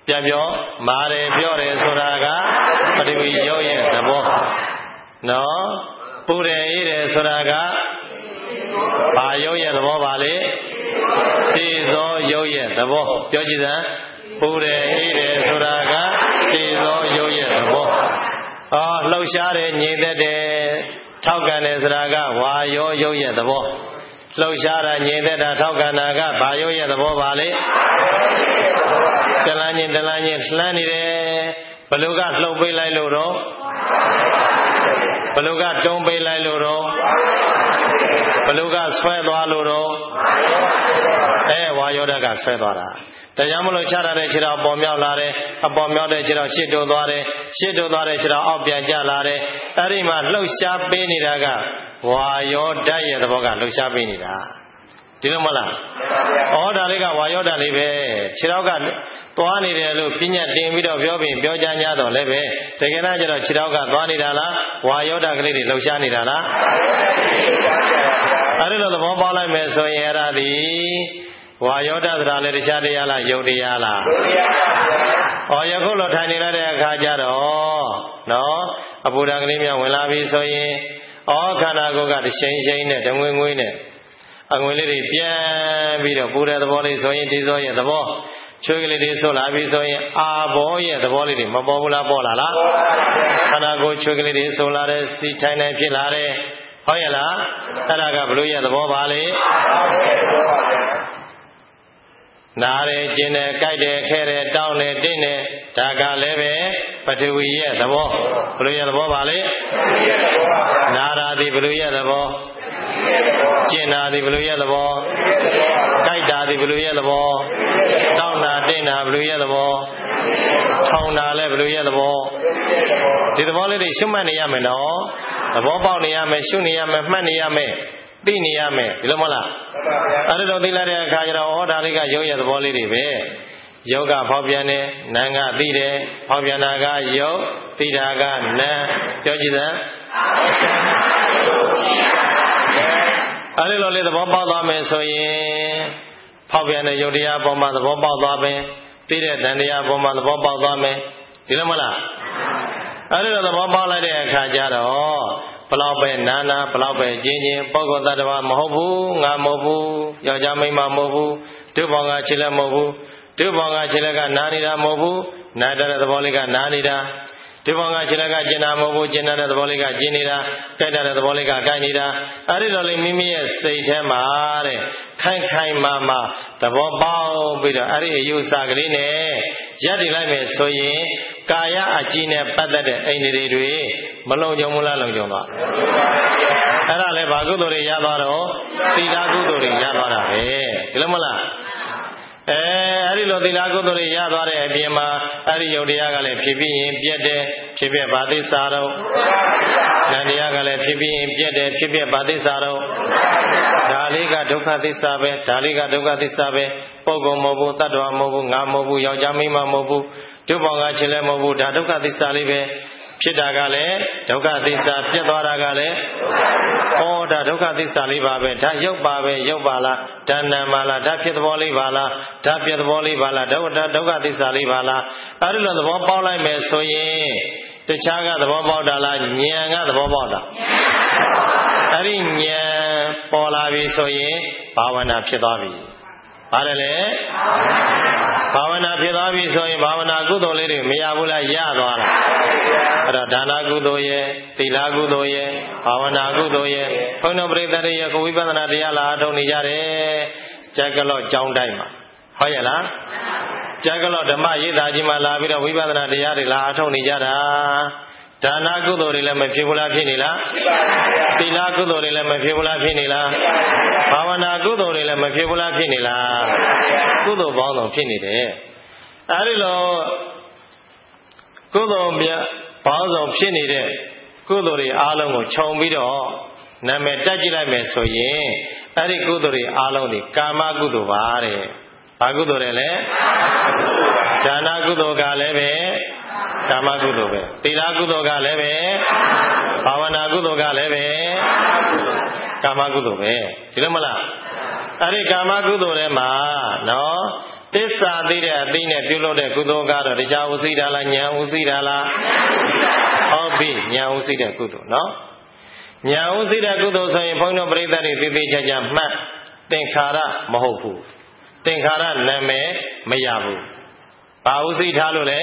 ပြန်ပြောမာတယ်ပြောတယ်ဆိုတာကပထဝီရုပ်ရဲ့သဘောနော်ပူတယ်အေးတယ်ဆိုတာကဘာရုပ်ရဲ့သဘောပါလေသိသောရုပ်ရဲ့သဘောပြောကြည့်စမ်းပူတယ်အေးတယ်ဆိုတာကသိသောရုပ်ရဲ့သဘောအော်လှုပ်ရှားတယ်ငြိမ်သက်တယ်ထောက်ကန်တယ်ဆိုတာကဝါယောရုပ်ရဲ့သဘောလှုပ်ရှားတာငြိမ်သက်တာထောက်ကန်တာကဘာရုပ်ရဲ့သဘောပါလေတလန်းချင်းတလန်းချင်းလှမ်းနေတယ်ဘလူကလှုပ်ပေးလိုက်လို့တော့ဘလူကတုံးပေးလိုက်လို့တော့ဘလူကဆွဲသွားလို့တော့အဲဝါယောဓာတ်ကဆွဲသွားတာတရားမလို့ချရတဲ့ခြေတော်ပေါ်မြောက်လာတယ်အပေါ်မြောက်တဲ့ခြေတော်ရှစ်တိုးသွားတယ်ရှစ်တိုးသွားတဲ့ခြေတော်အောက်ပြန်ကျလာတယ်အဲ့ဒီမှာလှုပ်ရှားပေးနေတာကဝါယောဓာတ်ရဲ့သဘောကလှုပ်ရှားပေးနေတာဒီလိုမလားဩဒါလေးကဝါယောဓာတ်လေးပဲခြေတော်ကသွားနေတယ်လို့ပြညတ်တင်ပြီးတော့ပြောပြီးပြောကြ냐တော့လည်းပဲတကယ်တော့ကျတော့ခြေတော်ကသွားနေတာလားဝါယောဓာတ်ကလေးတွေလှုပ်ရှားနေတာလားအဲ့ဒီလိုသဘောပေါက်လိုက်မယ်ဆိုရင်အဲ့ဒါဒီဝါယောဓာတ်ဆိုတာလည်းတရားတရားလားယုတ်တရားလားယုတ်တရားပါဗျာဩယခုလိုထိုင်နေလိုက်တဲ့အခါကျတော့နော်အပူဓာတ်ကလေးများဝင်လာပြီဆိုရင်ဩခန္ဓာကိုယ်ကတရှိန်ရှိန်နဲ့တငွေငွေနဲ့အငွေလေးတွေပြန်ပြီးတော့ပူတဲ့သဘောလေးဆိုရင်ဒီစောရဲ့သဘောချွေးကလေးတွေဆိုလာပြီဆိုရင်အာဘောရဲ့သဘောလေးတွေမပေါ်ဘူးလားပေါ်လာလားခန္ဓာကိုယ်ချွေးကလေးတွေဆိုလာတဲ့စီထိုင်နိုင်ဖြစ်လာတဲ့ဟုတ်ရဲ့လားအဲ့ဒါကဘလို့ရဲ့သဘောပါလေနားတယ်ကျင်တယ်ကြိုက်တယ်ခဲတယ်တောင်းတယ်တင်းတယ်ဒါကလည်းပဲပထဝီရဲ့သဘောဘလို့ရဲ့သဘောပါလေနာရာသည်ဘလို့ရဲ့သဘောကျင်တာသည်ဘလို့ရဲ့သဘောကြိုက်တာသည်ဘလို့ရဲ့သဘောတောင်းတာတင်းတာဘလို့ရဲ့သဘောထောင်တာလည်းဘလို့ရဲ့သဘောဒီသဘောလေးတွေရှုမှတ်နေရမယ်နော်သဘောပေါက်နေရမယ်ရှုနေရမယ်မှတ်နေရမယ်သိနေရမယ်ဒီလိုမဟုတ်လားအဲ့ဒါတော့သိလိုက်တဲ့အခါကျတော့ဩဒါလေးကရုပ်ရဲ့သဘောလေးတွေပဲယောဂဖောက်ပြန်တယ်နာမ်ကသိတယ်ဖောက်ပြန်တာကယုတ်သိတာကနာမ်ပြောကြည့်စမ်းအဲ့ဒီလိုလေးသဘောပေါက်သွားမယ်ဆိုရင်ဖောက်ပြန်တဲ့ယုတ်တရားပေါ်မှာသဘောပေါက်သွားမယ်သိတဲ့တန်တရားပေါ်မှာသဘောပေါက်သွားမယ်ဒီလိုမဟုတ်လားအဲ့ဒီလိုသဘောပေါက်လိုက်တဲ့အခါကျတော့ဘလောက်ပဲနာနာဘလောက်ပဲကျင်းချင်းပုဂ္ဂိုလ်သတ္တဝါမဟုတ်ဘူးငါမဟုတ်ဘူးယောက်ျားမိန်းမမဟုတ်ဘူးဒုဘောင်ကခြေလက်မဟုတ်ဘူးဒုဘောင်ကခြေလက်ကနားနေတာမဟုတ်ဘူးနားတဲ့သဘောလေးကနားနေတာဒုဘောင်ကခြေလက်ကကျင်တာမဟုတ်ဘူးကျင်တဲ့သဘောလေးကကျင်နေတာကြိုက်တဲ့သဘောလေးကကြိုက်နေတာအဲ့ဒီလိုလေးမိမိရဲ့စိတ်ထဲမှာတဲ့ခိုင်ခိုင်မာမာသဘောပေါက်ပြီးတော့အဲ့ဒီအယူဆကလေးနဲ့ရပ်တည်လိုက်မယ်ဆိုရင်ကာယအကြည့်နဲ့ပတ်သက်တဲ့အိန္ဒြေတွေမလုံခြုံဘူးလားလုံခြုံပါအဲ့ဒါလည်းဘာကုသိုလ်တွေရသွားတော့သီလကုသိုလ်တွေရသွားတာပဲဒီလိုမလားအဲအဲ့ဒီလိုသီလကုသိုလ်တွေရသွားတဲ့အပြင်မှာအဲ့ဒီယုတ်တရားကလည်းဖြစ်ပြီးရင်ပြတ်တယ်ဖြစ်ပြဘာသိစာတော့ဉာဏ်တရားကလည်းဖြစ်ပြီးရင်ပြတ်တယ်ဖြစ်ပြဘာသိစာတော့ဒါလေးကဒုက္ခသစ္စာပဲဒါလေးကဒုက္ခသစ္စာပဲပုဂ္ဂိုလ်မဟုတ်ဘူးတ attva မဟုတ်ဘူးငါမဟုတ်ဘူးယောက်ျားမိန်းမမဟုတ်ဘူးဒုဘောင်ကခြေလည်းမဟုတ်ဘူးဒါဒုက္ခသစ္စာလေးပဲဖြစ်တာကလည်းဒုက္ခသစ္စာပြတ်သွားတာကလည်းဟောဒါဒုက္ခသစ္စာလေးပါပဲဒါရုပ်ပါပဲရုပ်ပါလားဒါနာမလားဒါဖြစ်သဘောလေးပါလားဒါပြတ်သဘောလေးပါလားဒုက္ခဒုက္ခသစ္စာလေးပါလားအဲ့ဒီလိုသဘောပေါက်လိုက်မယ်ဆိုရင်တခြားကသဘောပေါက်တာလားဉာဏ်ကသဘောပေါက်တာအဲ့ဒီဉာဏ်ပေါ်လာပြီဆိုရင်ဘာဝနာဖြစ်သွားပြီပါတယ်လေဘာဝနာဖြစ်သွားပြီဆိုရင်ဘာဝနာကုသိုလ်လေးတွေမရဘူးလားရသွားတာအဲ့တော့ဒါနကုသိုလ်ရဲ့သီလကုသိုလ်ရဲ့ဘာဝနာကုသိုလ်ရဲ့ဘုန်းတော်ပရိသတ်တွေရဲ့ကိုဝိပဿနာတရားလာအထုံနေကြတယ်ကြက်ကလော့ကြောင်းတိုင်းမှာဟုတ်ရဲ့လားကြက်ကလော့ဓမ္မရိပ်သာကြီးမှာလာပြီးတော့ဝိပဿနာတရားတွေလာအထုံနေကြတာဒါနကုသိုလ်တွေလည်းမဖြစ်ဘူးလားဖြစ်နေလားသီလကုသိုလ်တွေလည်းမဖြစ်ဘူးလားဖြစ်နေလားဘာဝနာကုသိုလ်တွေလည်းမဖြစ်ဘူးလားဖြစ်နေလားကုသိုလ်ပေါင်းစုံဖြစ်နေတယ်အဲဒီလိုကုသိုလ်မြတ်ပေါင်းစုံဖြစ်နေတဲ့ကုသိုလ်တွေအားလုံးကိုခြုံပြီးတော့နာမည်တက်ကြည့်လိုက်မယ်ဆိုရင်အဲဒီကုသိုလ်တွေအားလုံးဒီကာမကုသိုလ်ပါတဲ့ဘာကုသိုလ်တွေလဲဒါနကုသိုလ်ကလည်းပဲကာမကုသိုလ်ပဲသီလကုသိုလ်ကလည်းပဲဘာဝနာကုသိုလ်ကလည်းပဲကာမကုသိုလ်ပဲဒီလိုမလားအဲ့ဒီကာမကုသိုလ်ထဲမှာနော်သစ္စာသိတဲ့အသိနဲ့ပြုလုပ်တဲ့ကုသိုလ်ကတော့တရားဥသိတာလားဉာဏ်ဥသိတာလားဟုတ်ပြီဉာဏ်ဥသိတဲ့ကုသိုလ်နော်ဉာဏ်ဥသိတဲ့ကုသိုလ်ဆိုရင်ဘုန်းတော်ပရိသတ်တွေသိသိချာချာမှတ်သင်္ခါရမဟုတ်ဘူးသင်္ခါရနာမည်မရဘူးဘာဥသိထားလို့လဲ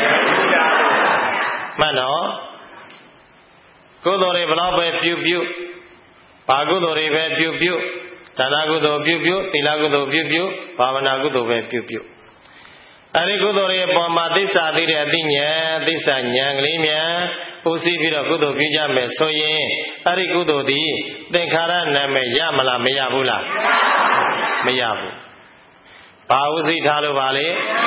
မှတ်တော့ကုသိုလ်တွေဘလောက်ပဲပြုပြုဘာကုသိုလ်တွေပဲပြုပြုဒါနကုသိုလ်ပြုပြုသီလကုသိုလ်ပြုပြုဘာဝနာကုသိုလ်ပဲပြုပြုအဲဒီကုသိုလ်တွေအပေါ်မှာသစ္စာသိတဲ့အသိဉာဏ်သစ္စာဉာဏ်ကလေးများဥသိပြီးတော့ကုသိုလ်ပြုကြမယ်ဆိုရင်အဲဒီကုသိုလ်ဒီသင်္ခါရနာမည်ရမလားမရဘူးလားမရဘူးဘာဥသိထားလို့ပါလေ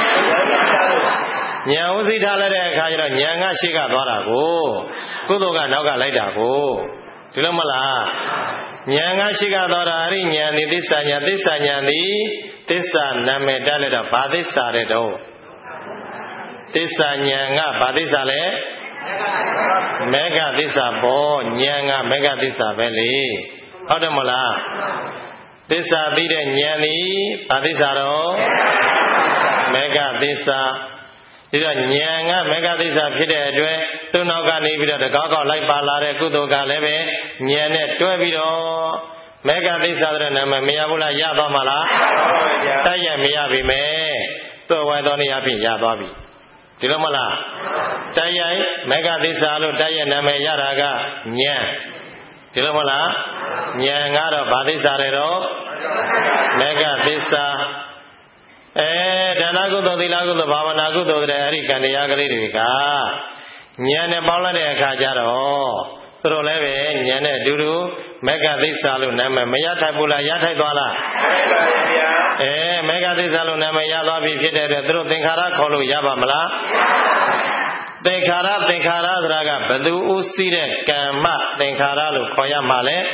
ဉာဏ်ဥသိထားလိုက်တဲ့အခါကျတော့ဉာဏ်ကရှေ့ကသွားတာကိုကုသိုလ်ကနောက်ကလိုက်တာကိုဒီလိုမလားဉာဏ်ကရှိကသွားတာအဲ့ဒီဉာဏ်ဒီသစ္စာဉာဏ်သစ္စာဉာဏ်ဒီသစ္စာနာမည်တက်လိုက်တော့ဘာသစ္စာတဲ့တော့သစ္စာဉာဏ်ကဘာသစ္စာလဲမေဃသစ္စာပေါ့ဉာဏ်ကမေဃသစ္စာပဲလေဟုတ်တယ်မလားသစ္စာသိတဲ့ဉာဏ်ဒီဘာသစ္စာတော့မေဃသစ္စာဒီတော့ဉာဏ်ကမေဃသစ္စာဖြစ်တဲ့အတွက်သူ့နောက်ကနေပြီးတော့တကောက်ကောက်လိုက်ပါလာတဲ့ကုသိုလ်ကလည်းပဲဉာဏ်နဲ့တွဲပြီးတော့မေဃသစ္စာတဲ့နာမည်မရဘူးလားရသွားမှာလားတိုက်ရမရပြီမဲ့သူ့ဝိုင်းတော်နေရာဖြင့်ရသွားပြီဒီလိုမလားတိုက်ရိုက်မေဃသစ္စာလို့တိုက်ရနာမည်ရတာကဉာဏ်ဒီလိုမလားဉာဏ်ကတော့ဘာသစ္စာလဲတော့မေဃသစ္စာအဲဒါနကုသိုလ်သီလကုသိုလ်ဘာဝနာကုသိုလ်တွေအဲ့ဒီကံတရားကလေးတွေကဉာဏ်နဲ့ပေါင်းလိုက်တဲ့အခါကျတော့သူတို့လည်းပဲဉာဏ်နဲ့အတူတူမေဃသစ္စာလို့နာမည်မရထိုက်ဘူးလားရထိုက်သွားလားရထိုက်ပါဗျာအဲမေဃသစ္စာလို့နာမည်ရသွားပြီဖြစ်တဲ့အတွက်သူတို့သင်္ခါရခေါ်လို့ရပါမလားသင်္ခါရသင်္ခါရဆိုတာကဘယ်သူဥသိတဲ့ကမ္မသင်္ခါရလို့ခေါ်ရမှာလဲ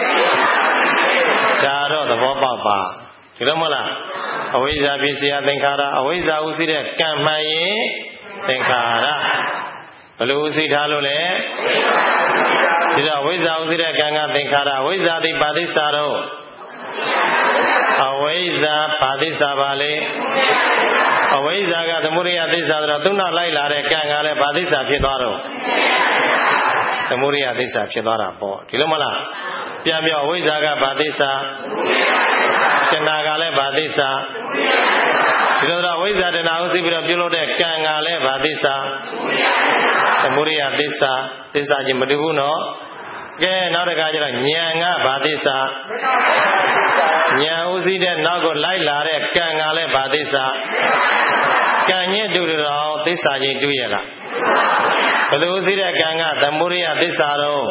ဒါတော့သဘောပေါက်ပါဒီလိုမလားအဝိဇ္ဇာပစ္စယသင်္ခါရအဝိဇ္ဇာဥသိတဲ့ကံမှန်ရင်သင်္ခါရဘယ်လိုဥသိထားလို့လဲဒီတော့ဝိဇ္ဇာဥသိတဲ့ကံကသင်္ခါရဝိဇ္ဇာတိပါတိစ္ဆာတော့အဝိဇ္ဇာပါတိစ္ဆာပါလေအဝိဇ္ဇာကသမုဒယသစ္စာဆိုတော့သူနောက်လိုက်လာတဲ့ကံကလည်းပါတိစ္ဆာဖြစ်သွားတော့သမုဒယသစ္စာဖြစ်သွားတာပေါ့ဒီလိုမလားပြန်ပြောအဝိဇ္ဇာကပါတိစ္ဆာတဏှာကလည်းဘာသစ္စာဒီလိုတော့ဝိဇ္ဇာတဏှာဥသိပြီးတော့ပြုလုပ်တဲ့ကံကလည်းဘာသစ္စာသမုဒယသစ္စာသစ္စာချင်းမတူဘူးနော်ကဲနောက်တစ်ခါကျတော့ဉာဏ်ကဘာသစ္စာဉာဏ်ဥသိတဲ့နောက်ကိုလိုက်လာတဲ့ကံကလည်းဘာသစ္စာကံညစ်တူတော်သစ္စာချင်းတူရဲ့လားဘယ်လိုဥသိတဲ့ကံကသမုဒယသစ္စာတော့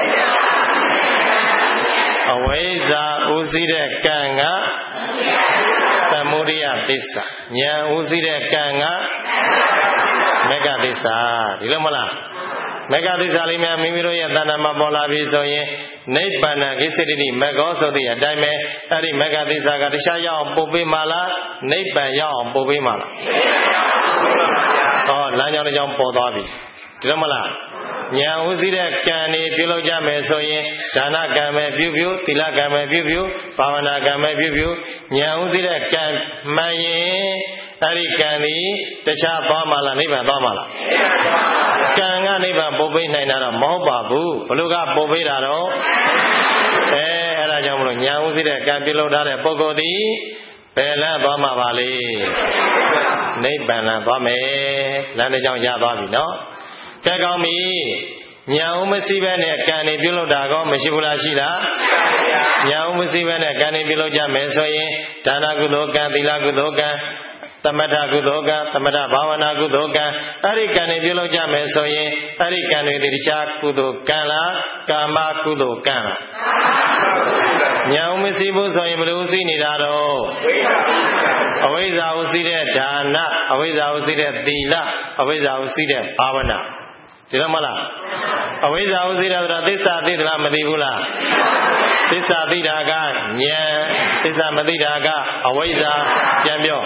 အဝိဇ္ဇာဥသိတဲ့ကံကသမုဒယသစ္စာဉာဏ်ဥသိတဲ့ကံကမေဃသစ္စာဒီလိုမလားမေဃသစ္စာလေးများမိမိတို့ရဲ့တဏ္ဍာမှာပေါ်လာပြီဆိုရင်နိဗ္ဗာန်ကိစ္စတိမေဃောဆိုတဲ့အတိုင်းပဲအဲ့ဒီမေဃသစ္စာကတရားရောက်အောင်ပို့ပေးမှလားနိဗ္ဗာန်ရောက်အောင်ပို့ပေးမှလားဟောလမ်းကြောင်းတစ်ကြောင်းပေါ်သွားပြီဒီလိုမလားဉာဏ်ဥသိတဲ့ကံနေပြုလုပ်ကြမယ်ဆိုရင်ဒါနကံပဲပြုပြုသီလကံပဲပြုပြုဘာဝနာကံပဲပြုပြုဉာဏ်ဥသိတဲ့ကံမှန်ရင်အဲ့ဒီကံဒီတခြားသွားမှလားနိဗ္ဗာန်သွားမှလားကံကနိဗ္ဗာန်ပို့ပေးနိုင်တာတော့မဟုတ်ပါဘူးဘလို့ကပို့ပေးတာတော့အဲအဲ့ဒါကြောင့်မလို့ဉာဏ်ဥသိတဲ့ကံပြုလုပ်ထားတဲ့ပုဂ္ဂိုလ်ဒီဘယ်လမ်းသွားမှာပါလဲနိဗ္ဗာန်လမ်းသွားမယ်လမ်းတစ်ကြောင်းရသွားပြီနော်ကဲကောင်းပြီညာဥမရှိပဲနဲ့ကံနေပြုလုပ်တာကောမရှိဘူးလားရှိလားညာဥမရှိပဲနဲ့ကံနေပြုလုပ်ကြမယ်ဆိုရင်ဒါနကုသိုလ်ကံသီလကုသိုလ်ကံသမထကုသိုလ်ကံသမထဘာဝနာကုသိုလ်ကံအဲ့ဒီကံနေပြုလုပ်ကြမယ်ဆိုရင်အဲ့ဒီကံတွေတရားကုသိုလ်ကံလားကာမကုသိုလ်ကံလားညာဥမရှိဘူးဆိုရင်ဘယ်လိုသိနေတာတော့အဝိဇ္ဇာဥသိတဲ့ဒါနအဝိဇ္ဇာဥသိတဲ့သီလအဝိဇ္ဇာဥသိတဲ့ဘာဝနာဒီလိုမလားအဝိဇ္ဇာဥသိတာဆိုတာသစ္စာသိသလားမသိဘူးလားသစ္စာသိတာကဉာဏ်သစ္စာမသိတာကအဝိဇ္ဇာပြန်ပြော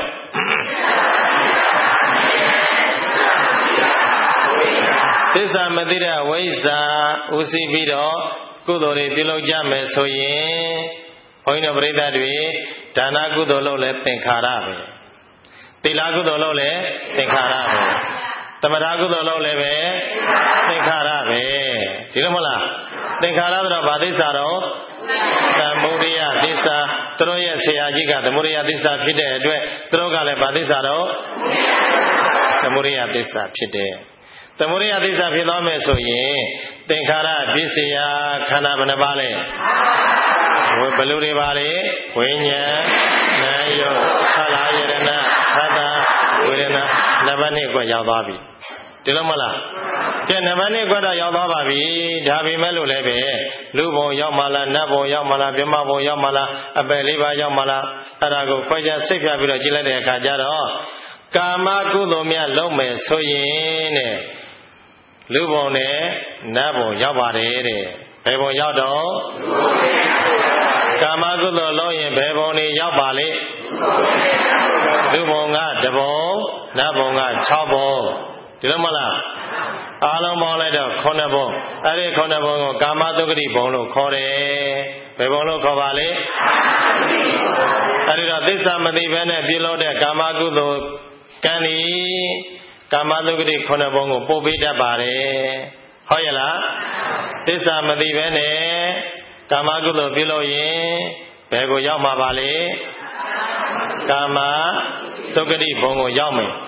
သစ္စာမသိတဲ့အဝိဇ္ဇာဥသိပြီးတော့ကုသိုလ်တွေပြုလုပ်ကြမယ်ဆိုရင်ဘုန်းကြီးတို့ပြိဿတွေဒါနကုသိုလ်လုပ်လဲသင်္ခါရပဲသီလကုသိုလ်လုပ်လဲသင်္ခါရပဲသမထကုသိုလ်လုပ်လဲပဲသင်္ခါရပဲဒီလိုမဟုတ်လားသင်္ခါရဆိုတော့ဗာသစ္စာတော့သမုဒိယသစ္စာသူတို့ရဲ့ဆရာကြီးကသမုဒိယသစ္စာဖြစ်တဲ့အတွက်သူတို့ကလည်းဗာသစ္စာတော့သမုဒိယသစ္စာဖြစ်တယ်သမုဒိယသစ္စာဖြစ်သွားမယ်ဆိုရင်သင်္ခါရပစ္စယခန္ဓာဘယ်နှပါလဲဘယ်လိုတွေပါလဲဝိညာဉ်နာယုတ်သလာယရဏသတ္တဝေဒနာနံပါတ်နှစ်ကိုရောက်သွားပြီဒီလိုမလားကဲနံပါတ်နှစ်ကိုတော့ရောက်သွားပါပြီဒါပေမဲ့လို့လည်းပဲလူဘုံရောက်မှလားနတ်ဘုံရောက်မှလားပြမဘုံရောက်မှလားအပယ်လေးပါးရောက်မှလားအဲ့ဒါကိုခွဲခြားစိတ်ဖြာပြီးတော့ကြည့်လိုက်တဲ့အခါကျတော့ကာမကုသိုလ်များလုပ်မယ်ဆိုရင်တဲ့လူဘုံနဲ့နတ်ဘုံရောက်ပါတယ်တဲ့ဘယ်ဘုံရောက်တော့ကာမကုသိုလ်လုပ်ရင်ဘယ်ဘုံနေရောက်ပါလိမ့်လူဘုံကတဘုံနတ်ဘုံက၆ဘုံဒီလိုမလားအားလုံးပေါင်းလိုက်တော့ခုနှစ်ဘုံအဲ့ဒီခုနှစ်ဘုံကိုကာမသုဂတိဘုံလို့ခေါ်တယ်ဘယ်ဘုံလို့ခေါ်ပါလဲအဲ့ဒီတော့သစ္စာမသိဘဲနဲ့ပြုလုပ်တဲ့ကာမကုသိုလ်ကံဤကာမသုဂတိခုနှစ်ဘုံကိုပို့ပေးတတ်ပါတယ်ဟုတ်ရဲ့လားသစ္စာမသိဘဲနဲ့ကာမကုသိုလ်ပြုလုပ်ရင်ဘယ်ကိုရောက်မှာပါလဲကာမသုဂတိဘုံကိုရောက်မယ်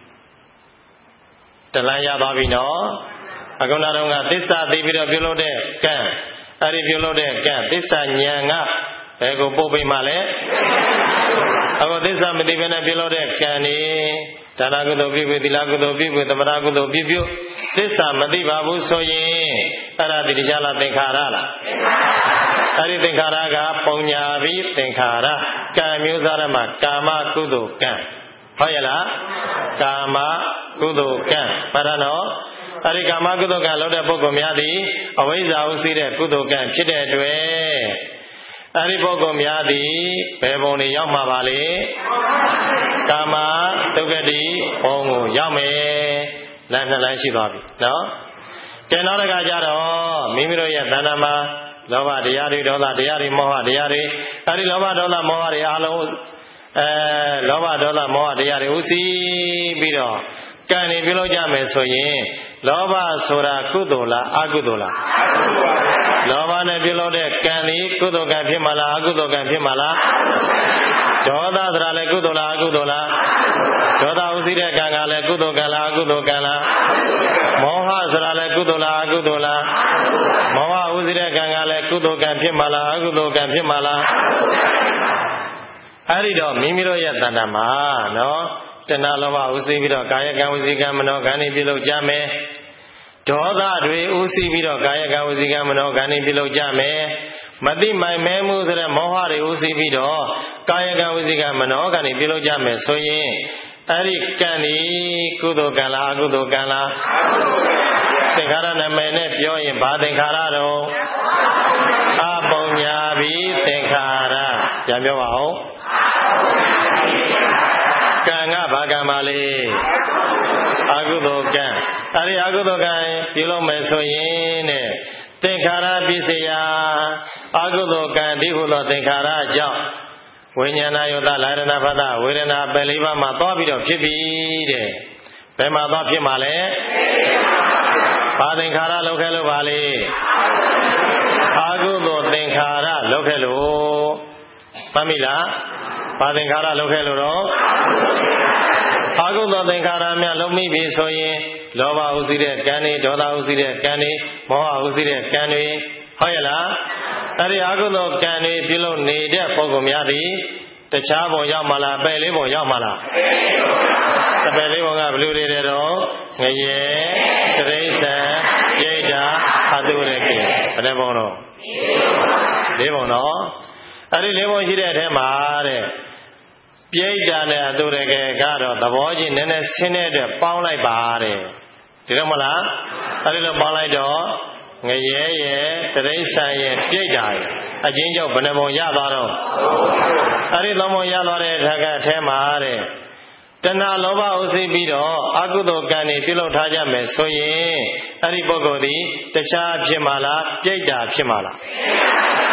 တလန်းရသွားပြီနော်အခုနောက်တော့ကသစ္စာသိပြီးတော့ပြုလုပ်တဲ့ကံအဲ့ဒီပြုလုပ်တဲ့ကံသစ္စာဉာဏ်ကဘယ်ကိုပို့ပေးမှလဲအခုသစ္စာမသိဘဲနဲ့ပြုလုပ်တဲ့ကံနေဒါနကုသိုလ်ပြုပြုသီလကုသိုလ်ပြုပြုသမထကုသိုလ်ပြုပြုသစ္စာမသိပါဘူးဆိုရင်အဲ့ဒါဒီတရားလားသင်္ခါရလားအဲ့ဒီသင်္ခါရကပုံညာပြီးသင်္ခါရကံမျိုးစားရမှာကာမကုသိုလ်ကံဟုတ်ရဲ့လားကာမကုသိုလ်ကံပါရနော်အဲ့ဒီကာမကုသိုလ်ကံလုပ်တဲ့ပုဂ္ဂိုလ်များသည်အဝိဇ္ဇာဥသိတဲ့ကုသိုလ်ကံဖြစ်တဲ့အတွက်အဲ့ဒီပုဂ္ဂိုလ်များသည်ဘယ်ဘုံတွေရောက်မှာပါလဲကာမဒုက္ခတိဘုံကိုရောက်မယ်လမ်းနှစ်လမ်းရှိသွားပြီနော်ကဲနောက်တစ်ခါကျတော့မိမိတို့ရဲ့တဏ္ဍာမှာလောဘတရားတွေဒေါသတရားတွေမောဟတရားတွေအဲ့ဒီလောဘဒေါသမောဟတွေအလုံးအဲလောဘဒေါသမောဟတရားတွေဥသိပြီးတော့ကံနေပြုလုပ်ကြမယ်ဆိုရင်လောဘဆိုတာကုသိုလ်လားအကုသိုလ်လားလောဘနဲ့ပြုလုပ်တဲ့ကံဒီကုသိုလ်ကံဖြစ်မှာလားအကုသိုလ်ကံဖြစ်မှာလားဒေါသဆိုတာလည်းကုသိုလ်လားအကုသိုလ်လားဒေါသဥသိတဲ့ကံကလည်းကုသိုလ်ကံလားအကုသိုလ်ကံလားမောဟဆိုတာလည်းကုသိုလ်လားအကုသိုလ်လားမောဟဥသိတဲ့ကံကလည်းကုသိုလ်ကံဖြစ်မှာလားအကုသိုလ်ကံဖြစ်မှာလားအဲ့ဒီတော့မိမိတို့ရဲ့တဏ္ဍာမှာနော်တဏှာလောဘဥသိပြီးတော့ကာယကံဝစီကံမနောကံနေပြုလုပ်ကြမယ်ဒေါသတွေဥသိပြီးတော့ကာယကံဝစီကံမနောကံနေပြုလုပ်ကြမယ်မသိမိုင်မဲမှုဆိုတဲ့မောဟတွေဥသိပြီးတော့ကာယကံဝစီကံမနောကံနေပြုလုပ်ကြမယ်ဆိုရင်အဲ့ဒီကံဒီကုသိုလ်ကံလားအကုသိုလ်ကံလားသင်္ခါရနာမည်နဲ့ပြောရင်ဘာသင်္ခါရတော့အပုံညာပြီးသင်္ခါရပြန်ပြောပါဦးကံကဘာကံပါလဲအကုသိုလ်ကံအဲဒီအကုသိုလ်ကံပြုလုပ်မယ်ဆိုရင်တဲ့သင်္ခါရပစ္စယအကုသိုလ်ကံဒီဟုသောသင်္ခါရကြောင့်ဝိညာဏယုတလာရဏဖသဝေဒနာပယ်လေးပါးမှာသွားပြီးတော့ဖြစ်ပြီတဲ့ဘယ်မှာသွားဖြစ်မှာလဲဘာသင်္ခါရလောက်ခဲ့လို့ပါလေအကုသိုလ်သင်္ခါရလောက်ခဲ့လို့မှတ်မိလားဘာသင်္ခါရလောက်ခဲ့လို့တော့အကုသိုလ်သင်္ခါရများလုံးမိပြီဆိုရင်လောဘဥသိတဲ့ကံတွေဒေါသဥသိတဲ့ကံတွေမောဟဥသိတဲ့ကံတွေဟုတ်ရဲ့လားအဲ့ဒီအကုသိုလ်ကံတွေပြုလုပ်နေတဲ့ပုဂ္ဂိုလ်များသည်တခြားဘုံရောက်မှလားပယ်လေးဘုံရောက်မှလားပယ်လေးဘုံကဘယ်လိုတွေတော့ငရေတရိစ္ဆာန်ပြိဋ္ဌာအတုရကေဘယ်နှဘုံတော့လေးဘုံတော့အဲ့ဒီလေးဘုံရှိတဲ့အထဲမှာတဲ့ပြိဋ္ဌာနဲ့အတုရကေကတော့သဘောချင်းနည်းနည်းဆင်းတဲ့အတွက်ပေါင်းလိုက်ပါတဲ့ဒီလိုမလားအဲ့ဒီလိုပေါင်းလိုက်တော့ငရဲရဲ့တရိစ္ဆာန်ရဲ့ပြိဋ္ဌာရဲ့အချင်းကြောင့်ဘယ်နှဘုံရသွားတော့အဲ့ဒီသုံးဘုံရသွားတဲ့အခါကအထဲမှာတဲ့တဏှာလောဘဥသိပြီးတော့အကုသိုလ်ကံတွေပြုလုပ်ထားကြမယ်ဆိုရင်အဲ့ဒီပုဂ္ဂိုလ်ဒီတခြားဖြစ်မှာလားပြိဋ္ဌာဖြစ်မှာလား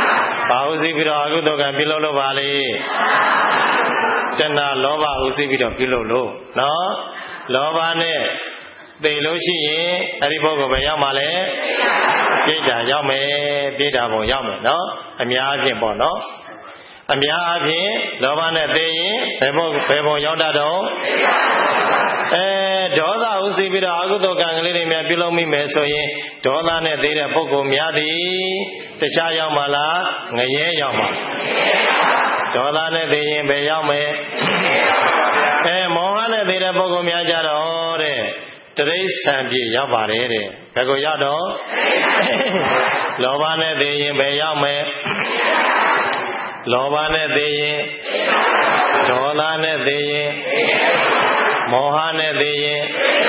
ဘာဥသိပြီးတော့အကုသိုလ်ကံပြုလုပ်လို့ပါလေတဏှာလောဘဥသိပြီးတော့ပြုလုပ်လို့နော်လောဘနဲ့သိလို့ရှိရင်အဲ့ဒီပုဂ္ဂိုလ်ပဲရောက်မှလဲပြိတ္တာရောက်မယ်ပြိတ္တာဘုံရောက်မယ်နော်အများအပြည့်ပေါ့နော်အများအပြည့်လောဘနဲ့သိရင်ဘယ်ဘုံဘယ်ဘုံရောက်တတ်တော့အဲဒေါသဥသိပြီးတော့အကုသိုလ်ကံကလေးတွေများပြုလုပ်မိမယ်ဆိုရင်ဒေါသနဲ့သိတဲ့ပုဂ္ဂိုလ်များသည်တခြားရောက်မှလားငရဲရောက်မှဒေါသနဲ့သိရင်ဘယ်ရောက်မယ်အဲမောဟနဲ့သိတဲ့ပုဂ္ဂိုလ်များကြတော့တဲ့တရိစ္ဆာန်ပြည့်ရောက်ပါတယ်တဲ့ဘယ်ကိုရောက်တော့လောဘနဲ့သိရင်ဘယ်ရောက်မယ်လောဘနဲ့သိရင်ဒေါသနဲ့သိရင်မောဟနဲ့သိရင်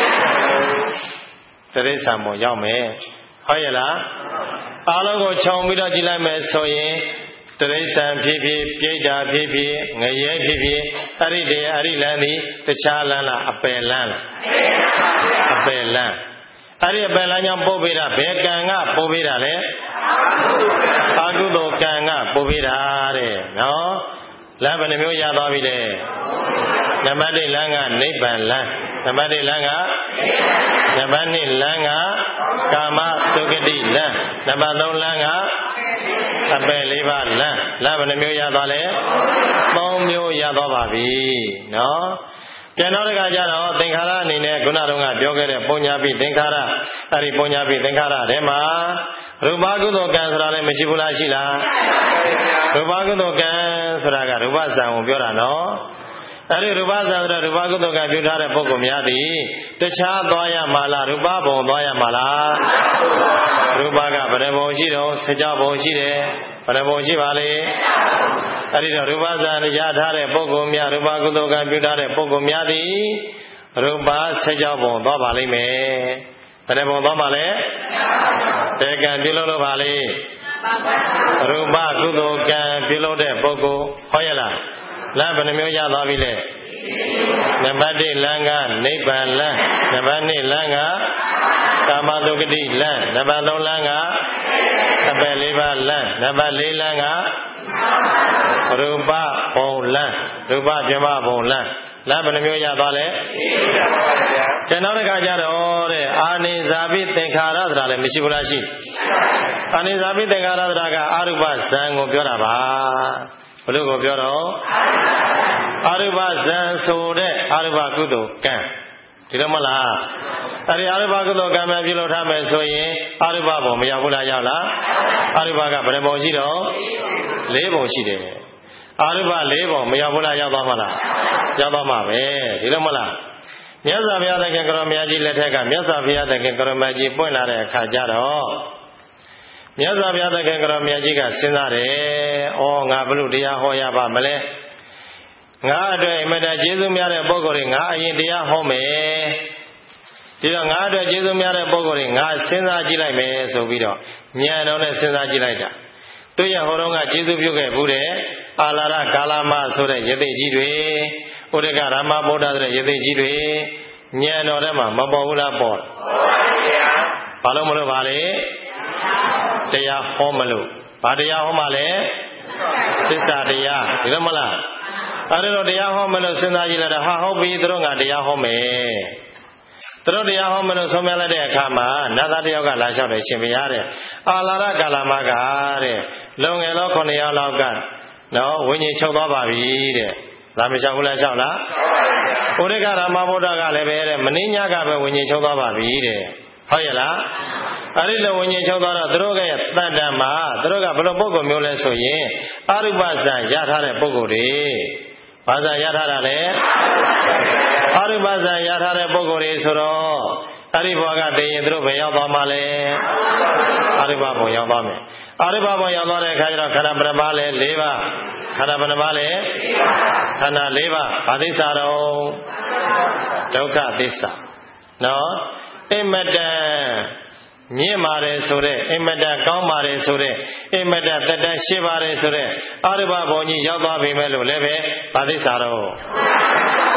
တရိစ္ဆာန်ပေါ်ရောက်မယ်ဟုတ်ရဲ့လားအားလုံးကိုခြုံပြီးတော့ကြည့်လိုက်မယ်ဆိုရင်တရိစ္ဆာန်ဖြစ်ဖြစ်ပြိတ္တာဖြစ်ဖြစ်ငရဲဖြစ်ဖြစ်အရိတေအရိလန်းသည်တခြားလန်းလားအပယ်လန်းလားအပယ်လန်းအဲ့ဒီအပယ်လန်းကြောင့်ပို့ပေးတာဘယ်ကံကပို့ပေးတာလဲအကုသိုလ်ကံကပို့ပေးတာတဲ့နော်လမ်းဘယ်နှမျိုးရသွားပြီလဲနံပါတ်လမ်းကနိဗ္ဗာန်လမ်းနံပါတ်လမ်းကနံပါတ်လမ်းကကာမသုဂတိလမ်းနံပါတ်လမ်းကအပယ်လေးပါးလမ်းလမ်းဘယ်နှမျိုးရသွားလဲသုံးမျိုးရသွားပါပြီနော်ကျန်တော့တကကြတော့သင်္ခါရအနေနဲ့ခုနတုန်းကပြောခဲ့တဲ့ပုညပိသင်္ခါရအဲ့ဒီပုညပိသင်္ခါရထဲမှာရူပကုသိုလ်ကံဆိုတာလည်းမရှိဘူးလားရှိလားရူပကုသိုလ်ကံဆိုတာကရူပဇံကိုပြောတာနော်အဲ့ဒီရူပဇံဆိုတော့ရူပကုသိုလ်ကံပြုထားတဲ့ပုဂ္ဂိုလ်များသည်တခြားသွားရမှာလားရူပဘုံသွားရမှာလားရူပကဗရဘုံရှိတော့စကြဘုံရှိတယ်ဗရဘုံရှိပါလေအဲ့ဒီတော့ရူပဇံရထားတဲ့ပုဂ္ဂိုလ်များရူပကုသိုလ်ကံပြုထားတဲ့ပုဂ္ဂိုလ်များသည်ရူပစကြဘုံသွားပါလိမ့်မယ်ဗရဘုံသွားပါလေတေကံပြုလုပ်လို့ပါလေရူပကုသိုလ်ကံပြုလုပ်တဲ့ပုဂ္ဂိုလ်ဟောရလားလမ်းဘယ်နှမျိုးရသွားပြီလဲနံပါတ်လမ်းကနိဗ္ဗာန်လမ်းနံပါတ်လမ်းကကာမတုဂတိလမ်းနံပါတ်လမ်းကအပယ်လေးပါးလမ်းနံပါတ်လမ်းကရူပဘုံလမ်းရူပပြမဘုံလမ်းလမ်းဘယ်နှမျိုးရသွားလဲကျွန်တော်တခါကြတော့တဲ့အာနိဇာပိသင်္ခါရဆိုတာလည်းမရှိဘူးလားရှိအာနိဇာပိသင်္ခါရဆိုတာကအရူပဇံကိုပြောတာပါဘလို့ကိုပြောတော့အရူပဇံဆိုတဲ့အရူပကုသိုလ်ကံဒီလိုမလားအဲ့ဒီအရူပကုသိုလ်ကံများပြုလုပ်ထားမယ်ဆိုရင်အရူပဘုံမရောက်ဘူးလားရောက်လားအရူပကဘယ်နှဘုံရှိတော့လေးဘုံရှိတယ်အရူပလေးဘုံမရောက်ဘူးလားရောက်သွားမလားရောက်သွားမှာပဲဒီလိုမလားမြတ်စွာဘုရားသခင်ကရောမြတ်ကြီးလက်ထက်ကမြတ်စွာဘုရားသခင်ကရောမြတ်ကြီးပွင့်လာတဲ့အခါကျတော့မြတ်စွာဘုရားသခင်ကရောမြတ်ကြီးကစဉ်းစားတယ်။ဩငါဘလို့တရားဟောရပါမလဲ။ငါအတွက်အမတကျေးဇူးများတဲ့ပုဂ္ဂိုလ်တွေငါအရင်တရားဟောမယ်။ဒီတော့ငါအတွက်ကျေးဇူးများတဲ့ပုဂ္ဂိုလ်တွေငါစဉ်းစားကြည့်လိုက်မယ်ဆိုပြီးတော့ဉာဏ်တော်နဲ့စဉ်းစားကြည့်လိုက်တာ။သူရဟောတော်ကကျေးဇူးပြုခဲ့ဘူးတဲ့အာလာရကာလမဆိုတဲ့ယသိကြီးတွေဥဒကရမဗုဒ္ဓဆိုတဲ့ယသိကြီးတွေဉာဏ်တော်ထဲမှာမပေါ်ဘူးလားပေါ်။ဘာလို့မလို့ပါလဲ။တရားဟောမလို့ဘာတရားဟောမှလဲသစ္စာတရားဒီလိုမလားအဲ့ဒါတော့တရားဟောမလို့စဉ်းစားကြည့်လိုက်တော့ဟာဟုတ်ပြီသူတို့ငါတရားဟောမယ်သူတို့တရားဟောမလို့ဆုံးဖြတ်လိုက်တဲ့အခါမှာနတ်သားတယောက်ကလာလျှောက်တယ်ရှင်ဘုရားတဲ့အာလာရကာလမကတဲ့လုံငယ်သောခုနှစ်ယောက်လောက်ကနော်ဝိညာဉ်ချုပ်သွားပါပြီတဲ့ဒါမလျှောက်ဘူးလားလျှောက်လားဘုရားကရမဗုဒ္ဓကလည်းပဲတဲ့မင်းညကပဲဝိညာဉ်ချုပ်သွားပါပြီတဲ့ဟုတ်ရဲ့လားအဲ့ဒီလိုဝိညာဉ်ချုပ်သွားတော့သူတို့ရဲ့တန်တန်မှာသူတို့ကဘယ်လိုပုံစံမျိုးလဲဆိုရင်အရူပဇံရထားတဲ့ပုံကိုယ်တွေဘာဇံရထားတာလဲအရူပဇံရထားတဲ့ပုံကိုယ်တွေဆိုတော့အဲ့ဒီဘဝကတည်ရင်သူတို့ဘယ်ရောက်သွားမှလဲအရူပဘုံရောက်သွားမယ်အရူပဘုံရောက်သွားတဲ့အခါကျတော့ခန္ဓာပရမလဲ၄ပါးခန္ဓာပရမလဲခန္ဓာ၄ပါးဘာသစ္စာတော့ဒုက္ခသစ္စာနော်အမတန်မြင့်ပါတယ်ဆိုတဲ့အင်မတန်ကောင်းပါတယ်ဆိုတဲ့အင်မတန်တတန်ရှိပါတယ်ဆိုတဲ့အရူပဘုံကြီးရောက်သွားပြီမဲ့လို့လည်းပဲဗာသစ္စာတော့ဒ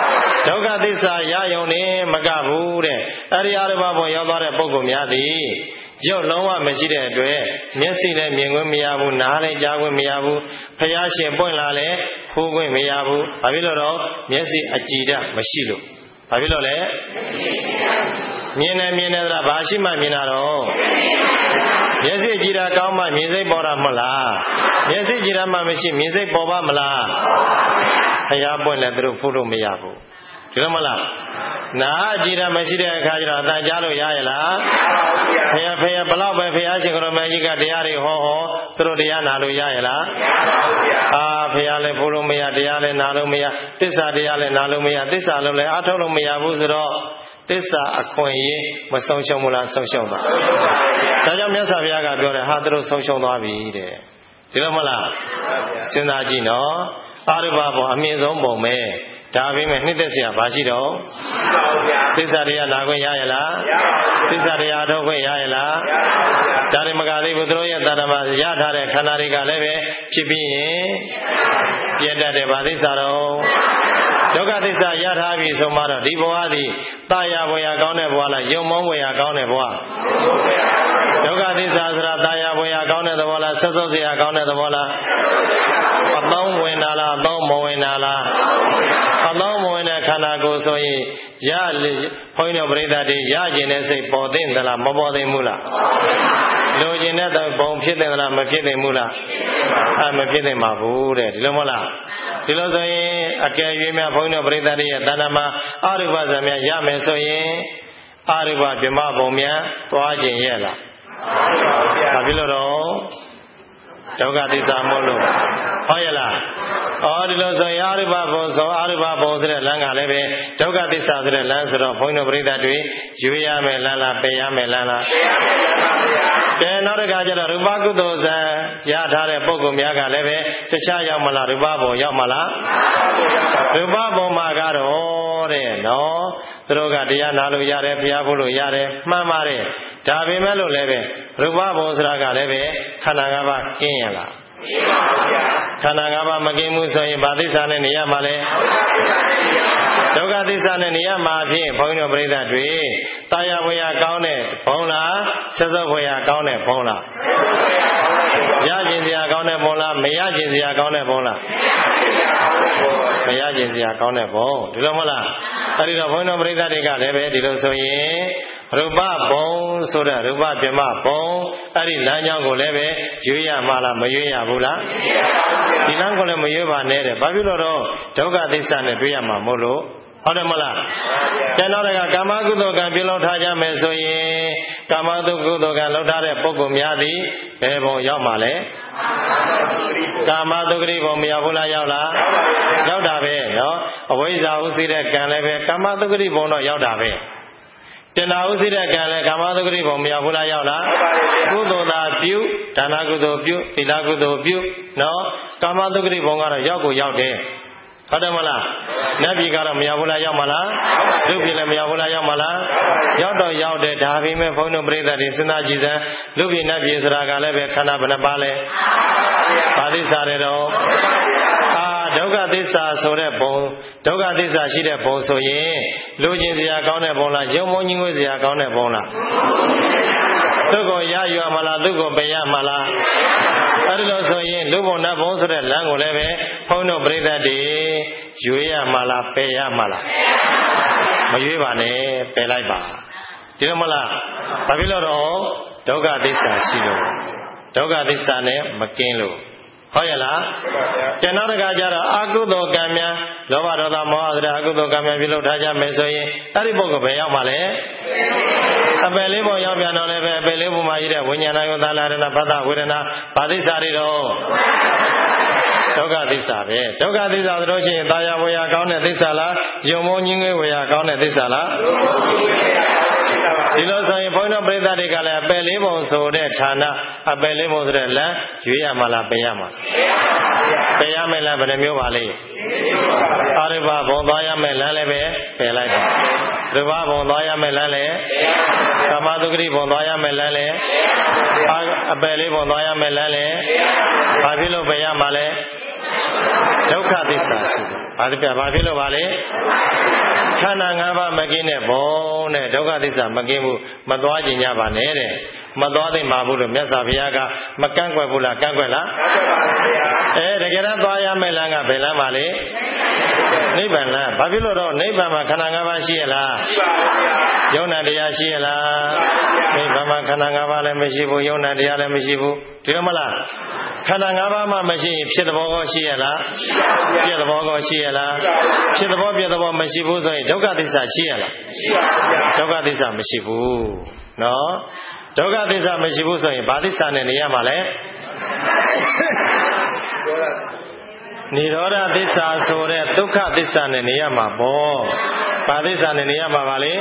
ဒုက္ခသစ္စာရယုံနေမကဘူးတဲ့အဲ့ဒီအရူပဘုံရောက်သွားတဲ့ပုဂ္ဂိုလ်များသည်ရုပ်လုံးဝမရှိတဲ့အတွက်မျက်စိလည်းမြင်ခွင့်မရဘူးနားလည်းကြားခွင့်မရဘူးဖျားရှင်ပွင့်လာလည်းဖိုးခွင့်မရဘူးဘာဖြစ်လို့တော့မျက်စိအကြည်ဓာတ်မရှိလို့ဘာဖြစ်လို့လဲမြင်တယ်မြင်တယ်ဆိုတာဘာရှိမှမြင်တာတော့မျက်စိကြည်တာကောင်းမှမြင်စိတ်ပေါ်တာမဟုတ်လားမျက်စိကြည်တာမှမရှိမြင်စိတ်ပေါ်ပါမလားဖျားပွင့်လည်းသူတို့ဖိုးလို့မရဘူးဒီလိုမလားနာကြည်တာမရှိတဲ့အခါကျတော့အတန်ကြားလို့ရရလားဖျားဖျားဘလောက်ပဲဖျားရှင်ကတော်မကြီးကတရားတွေဟောဟောသူတို့တရားနာလို့ရရလားအာဖျားလည်းဖိုးလို့မရတရားလည်းနာလို့မရသစ္စာတရားလည်းနာလို့မရသစ္စာလုံးလည်းအားထုတ်လို့မရဘူးဆိုတော့သစ္စာအခွင့်အရေးမဆုံးရှုံးဘူးလားဆုံးရှုံးပါဒါကြောင့်မြတ်စွာဘုရားကပြောတယ်ဟာသူတို့ဆုံးရှုံးသွားပြီတဲ့ဒီလိုမလားစဉ်းစားကြည့်နော်အရူပဘုံအမြင့်ဆုံးပုံပဲဒါပေမဲ့နှစ်သက်စရာဘာရှိတော့သစ္စာတရားနာခွင့်ရရလားသစ္စာတရားထုတ်ခွင့်ရရလားဒါတွေမကသေးဘူးသူတို့ရဲ့တဏ္ဍာမရထားတဲ့ခန္ဓာတွေကလည်းပဲဖြစ်ပြီးရင်ပြတ်တတ်တယ်ဗာသစ္စာတော့ဒုက္ခသစ္စာရထားပြီဆိုမှတော့ဒီဘဝသည်တာယာဘဝရကောင်းတဲ့ဘဝလားယုံမောင်းဘဝရကောင်းတဲ့ဘဝဒုက္ခသစ္စာဆိုတာတာယာဘဝရကောင်းတဲ့သဘောလားဆက်စုပ်စရာကောင်းတဲ့သဘောလားအသောင်းဝင်တာလားအသောင်းမဝင်တာလားအသောင်းမဝင်တဲ့ခန္ဓာကိုယ်ဆိုရင်ရဘုန်းကြီးတို့ပြိဿတွေရကျင်တဲ့စိတ်ပေါ်သိမ့်သလားမပေါ်သိမ့်ဘူးလားလိုချင်တဲ့ဘုံဖြစ်တယ်လားမဖြစ်သိမ့်ဘူးလားအဲမဖြစ်သိမ့်ပါဘူးတဲ့ဒီလိုမဟုတ်လားဒီလိုဆိုရင်အကယ်၍များဘုန်းကြီးတို့ပြိဿတွေရဲ့တဏ္ဍာမှာအရူပဇံများရမယ်ဆိုရင်အရူပဗြဟ္မဘုံများသွားခြင်းရဲ့လားဘာဖြစ်လို့တော့ဒုက္ခသစ္စာမို့လို့ဟုတ်ရဲ့လားအော်ဒီလိုဆိုရင်အရူပဘုံဆိုအရူပဘုံဆိုတဲ့လမ်းကလည်းပဲဒုက္ခသစ္စာဆိုတဲ့လမ်းဆိုတော့ဘုန်းကြီးတို့ပြိဿတွေယူရမယ်လမ်းလားပယ်ရမယ်လမ်းလားကဲနောက်တစ်ခါကျတော့ရူပကုသိုလ်ဇံရထားတဲ့ပုဂ္ဂိုလ်များကလည်းပဲတခြားရောက်မလားရူပဘုံရောက်မလားရူပဘုံမှာကတော့တဲ့နော်သူတို့ကတရားနာလို့ရတယ်ဘုရားဖို့လို့ရတယ်မှန်ပါတယ်ဒါပေမဲ့လို့လည်းပဲရူပဘုံဆိုတာကလည်းပဲခန္ဓာ၅ပါးကင်းရလားခန္ဓာ၅ပါးမကင်းဘူးဆိုရင်ဗာသစ္စာနဲ့နေရမှာလဲဒုက္ခသစ္စာနဲ့နေရမှာဖြင့်ဘုန်းကြီးတို့ပြိဿတွေတာယာဝေယကောင်းတဲ့ဘုံလားဆက်စုပ်ဝေယကောင်းတဲ့ဘုံလားရကျင်စရာကောင်းတဲ့ဘုံလားမရကျင်စရာကောင်းတဲ့ဘုံလားမရကျင်စရာကောင်းတဲ့ဘုံဒီလိုမဟုတ်လားအဲဒီတော့ဘုန်းတော်ပရိသတ်တွေကလည်းပဲဒီလိုဆိုရင်ရူပဘုံဆိုတဲ့ရူပဗြဟ္မဘုံအဲ့ဒီလမ်းကြောင်းကိုလည်းပဲရွေးရမှာလားမရွေးရဘူးလားဒီလမ်းကိုလည်းမရွေးပါနဲ့တဲ့ဘာဖြစ်လို့တော့ဒုက္ခသစ္စာနဲ့တွေ့ရမှာမို့လို့ဟုတ်တယ်မလားကျန်တော့ကကာမကုသိုလ်ကံပြုလုပ်ထားကြမယ်ဆိုရင်ကာမကုသိုလ်ကံလုပ်ထားတဲ့ပုဂ္ဂိုလ်များသည်ဘယ်ဘုံရောက်မှာလဲကာမတုဂတိဘုံမရောက်ဘူးလားရောက်လားရောက်တာပဲနော်အဝိဇ္ဇာဥသိတဲ့ကံလည်းပဲကာမတုဂတိဘုံတော့ရောက်တာပဲတဏှာဥသိတဲ့ကံလည်းကာမတုဂတိဘုံမရောက်ဘူးလားရောက်လားကုသိုလ်သာပြုဒါနကုသိုလ်ပြုသီလကုသိုလ်ပြုနော်ကာမတုဂတိဘုံကတော့ရောက်ကိုရောက်တယ်ဟုတ်တယ်မလားနတ်ပြည်ကတော့မရောက်ဘူးလားရောက်မလားလူပြည်လည်းမရောက်ဘူးလားရောက်မလားရောက်တော့ရောက်တယ်ဒါပေမဲ့ဘုန်းတော်ပြိဿတွေစဉ်းစားကြည့်စမ်းလူပြည်နတ်ပြည်ဆိုတာကလည်းပဲခန္ဓာဘယ်နှပါလဲဘာသစ္စာတွေတော့အာဒုက္ခသစ္စာဆိုတဲ့ဘုံဒုက္ခသစ္စာရှိတဲ့ဘုံဆိုရင်လူချင်းစရာကောင်းတဲ့ဘုံလားယုံမုန်းကြီးငွေစရာကောင်းတဲ့ဘုံလားသူ့ကိုရယူမလားသူ့ကိုပယ်ရမလားအဲဒီလိုဆိုရင်လူဘုံနတ်ဘုံဆိုတဲ့လမ်းကိုလည်းပဲဘုန်းတော်ပြိဿတွေရွေးရမလားပယ်ရမလားမရွေးပါနဲ့ပယ်လိုက်ပါဒီလိုမလားဘာဖြစ်လို့တော့ဒုက္ခသစ္စာရှိလို့ဒုက္ခသစ္စာနဲ့မကင်းလို့ဟုတ်ရဲ့လားကျန်တော့တခါကျတော့အကုသိုလ်ကံများလောဘဒေါသမောဟတဲ့အကုသိုလ်ကံများပြုလုပ်ထားကြမယ်ဆိုရင်အဲ့ဒီပုဂ္ဂိုလ်ပဲရောက်ပါလေအပယ်လေးပုံရောက်ပြန်တော့လည်းပဲအပယ်လေးပုံမှာရှိတဲ့ဝိညာဏယောသလာရဏဘဒ္ဒဝေဒနာဘာသစ္စာတွေတော့ဒုက္ခသစ္စာပဲဒုက္ခသစ္စာဆိုလို့ရှိရင်တာယာဝေယကောင်းတဲ့သစ္စာလားယုံမောညင်းငွေဝေယကောင်းတဲ့သစ္စာလားဒီလိုဆိုရင်ဘုန်းတော်ပရိသတ်တွေကလည်းအပယ်လေးပုံဆိုတဲ့ဌာနအပယ်လေးပုံဆိုတဲ့လမ်းရွေးရမှာလားပယ်ရမှာပယ်ရမယ်လားဘယ်နှမျိုးပါလဲအရူပဘုံသွားရမယ်လမ်းလည်းပဲပယ်လိုက်ပါရူပဘုံသွားရမယ်လမ်းလည်းကာမတုဂတိဘုံသွားရမယ်လမ်းလည်းအပယ်လေးဘုံသွားရမယ်လမ်းလည်းဘာဖြစ်လို့ပယ်ရမှာလဲဒုက္ခသစ္စာရှိတယ်ဘာဖြစ်ဘာဖြစ်လို့ပါလဲခန္ဓာ၅ပါးမကင်းတဲ့ဘုံနဲ့ဒုက္ခသစ္စာမကင်းဘူးမသွားခြင်းကြပါနဲ့တဲ့မသွားသိမှာဘူးလို့မြတ်စွာဘုရားကမကန့်ကွက်ဘူးလားကန့်ကွက်လားအဲတကယ်တော့သွားရမယ့်လမ်းကဘယ်လမ်းပါလဲနိဗ္ဗာန်လမ်းဘာဖြစ်လို့တော့နိဗ္ဗာန်မှာခန္ဓာ၅ပါးရှိရလားရှိပါဘူးဗျာယုံနာတရားရှိရလားနိဗ္ဗာန်မှာခန္ဓာ၅ပါးလည်းမရှိဘူးယုံနာတရားလည်းမရှိဘူးဒီလိုမလားခန္ဓာ၅ပါးမှမရှိရင်ဖြစ်တဲ့ဘောကောရှိရလားပြည့်တဲ့ဘောကောရှိရလားဖြစ်တဲ့ဘောပြည့်တဲ့ဘောမရှိဘူးဆိုရင်ဒုက္ခသစ္စာရှိရလားရှိပါဘူးဒုက္ခသစ္စာမရှိဘူးနော်ဒုက္ခသစ္စာမရှိဘူးဆိုရင်ဘာသစ္စာနဲ့နေရမှာလဲနိရောဓသစ္စာဆိုတဲ့ဒုက္ခသစ္စာနဲ့နေရမှာပေါ့ဘာသစ္စာနဲ့နေရမှာပါလဲ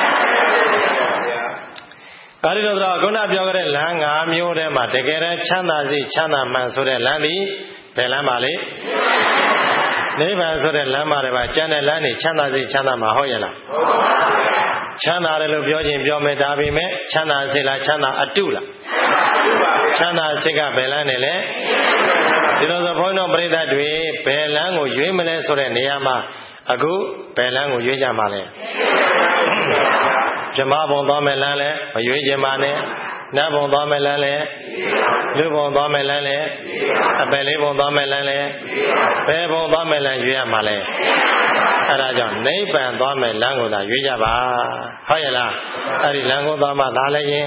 အဲဒီတော့ခုနပြောခဲ့တဲ့လမ်း၅မျိုးထဲမှာတကယ်တမ်းချမ်းသာစီချမ်းသာမှန်ဆိုတဲ့လမ်းဒီဘယ်လမ်းပါလဲနိဗ္ဗာန်ဆိုတဲ့လမ်းမှာတည်းပါကျန်တဲ့လမ်းနေချမ်းသာစီချမ်းသာမှာဟုတ်ရဲ့လားချမ်းသာတယ်လို့ပြောခြင်းပြောမယ်ဒါပေမဲ့ချမ်းသာစေလားချမ်းသာအတုလားချမ်းသာစိတ်ကဘယ်လမ်းနဲ့လဲဒီလိုဆိုဘုန်းတော်ပရိသတ်တွေဘယ်လမ်းကိုရွေးမလဲဆိုတဲ့နေရာမှာအခုဘယ်လမ်းကိုရွေးကြမှာလဲဓမ္မဘုံသွားမယ်လမ်းလဲမရွေးခြင်းပါနဲ့နတ်ဘုံသွားမယ်လမ်းလဲလူဘုံသွားမယ်လမ်းလဲအပယ်လေးဘုံသွားမယ်လမ်းလဲဘယ်ဘုံသွားမယ်လမ်းရွေးရမှာလဲအဲဒါကြောင့်နိဗ္ဗာန်သွားမယ်လမ်းကိုသာရွေးကြပါဟုတ်ရဲ့လားအဲဒီလမ်းကိုသွားမှသာလည်းရင်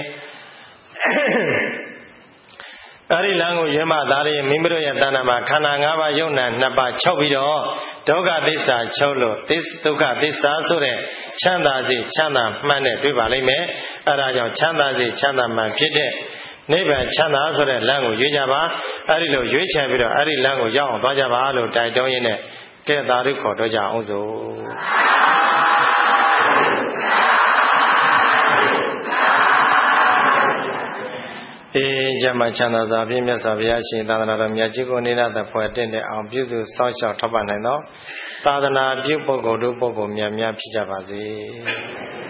အဲဒီလမ်းကိုရွေးမှသာလည်းမိမိတို့ရဲ့တဏ္ဍာမှာခန္ဓာ၅ပါးယုံနာနှစ်ပါးချုပ်ပြီးတော့ဒုက္ခသစ္စာချုပ်လို့သစ္ဒုက္ခသစ္စာဆိုတဲ့ချမ်းသာစေချမ်းသာမှန်နဲ့တွေ့ပါလိမ့်မယ်အဲဒါကြောင့်ချမ်းသာစေချမ်းသာမှန်ဖြစ်တဲ့နိဗ္ဗာန်ချမ်းသာဆိုတဲ့လမ်းကိုရွေးကြပါအဲဒီလိုရွေးချယ်ပြီးတော့အဲဒီလမ်းကိုရောက်အောင်သွားကြပါလို့တိုက်တွန်းရင်းနဲ့ကဲသာဓုခေါ်တော့ကြအောင်စို့အေးရမချမ်းသာစွာဖြင့်မြတ်စွာဘုရားရှင်သာသနာတော်မြတ်ကြီးကိုနေရတဲ့ဖွဲ့တင့်တဲ့အောင်ပြုစုစောင့်ရှောက်ထောက်ပံ့နိုင်သောသာသနာပြုပုဂ္ဂိုလ်တို့ပုဂ္ဂိုလ်များများဖြစ်ကြပါစေ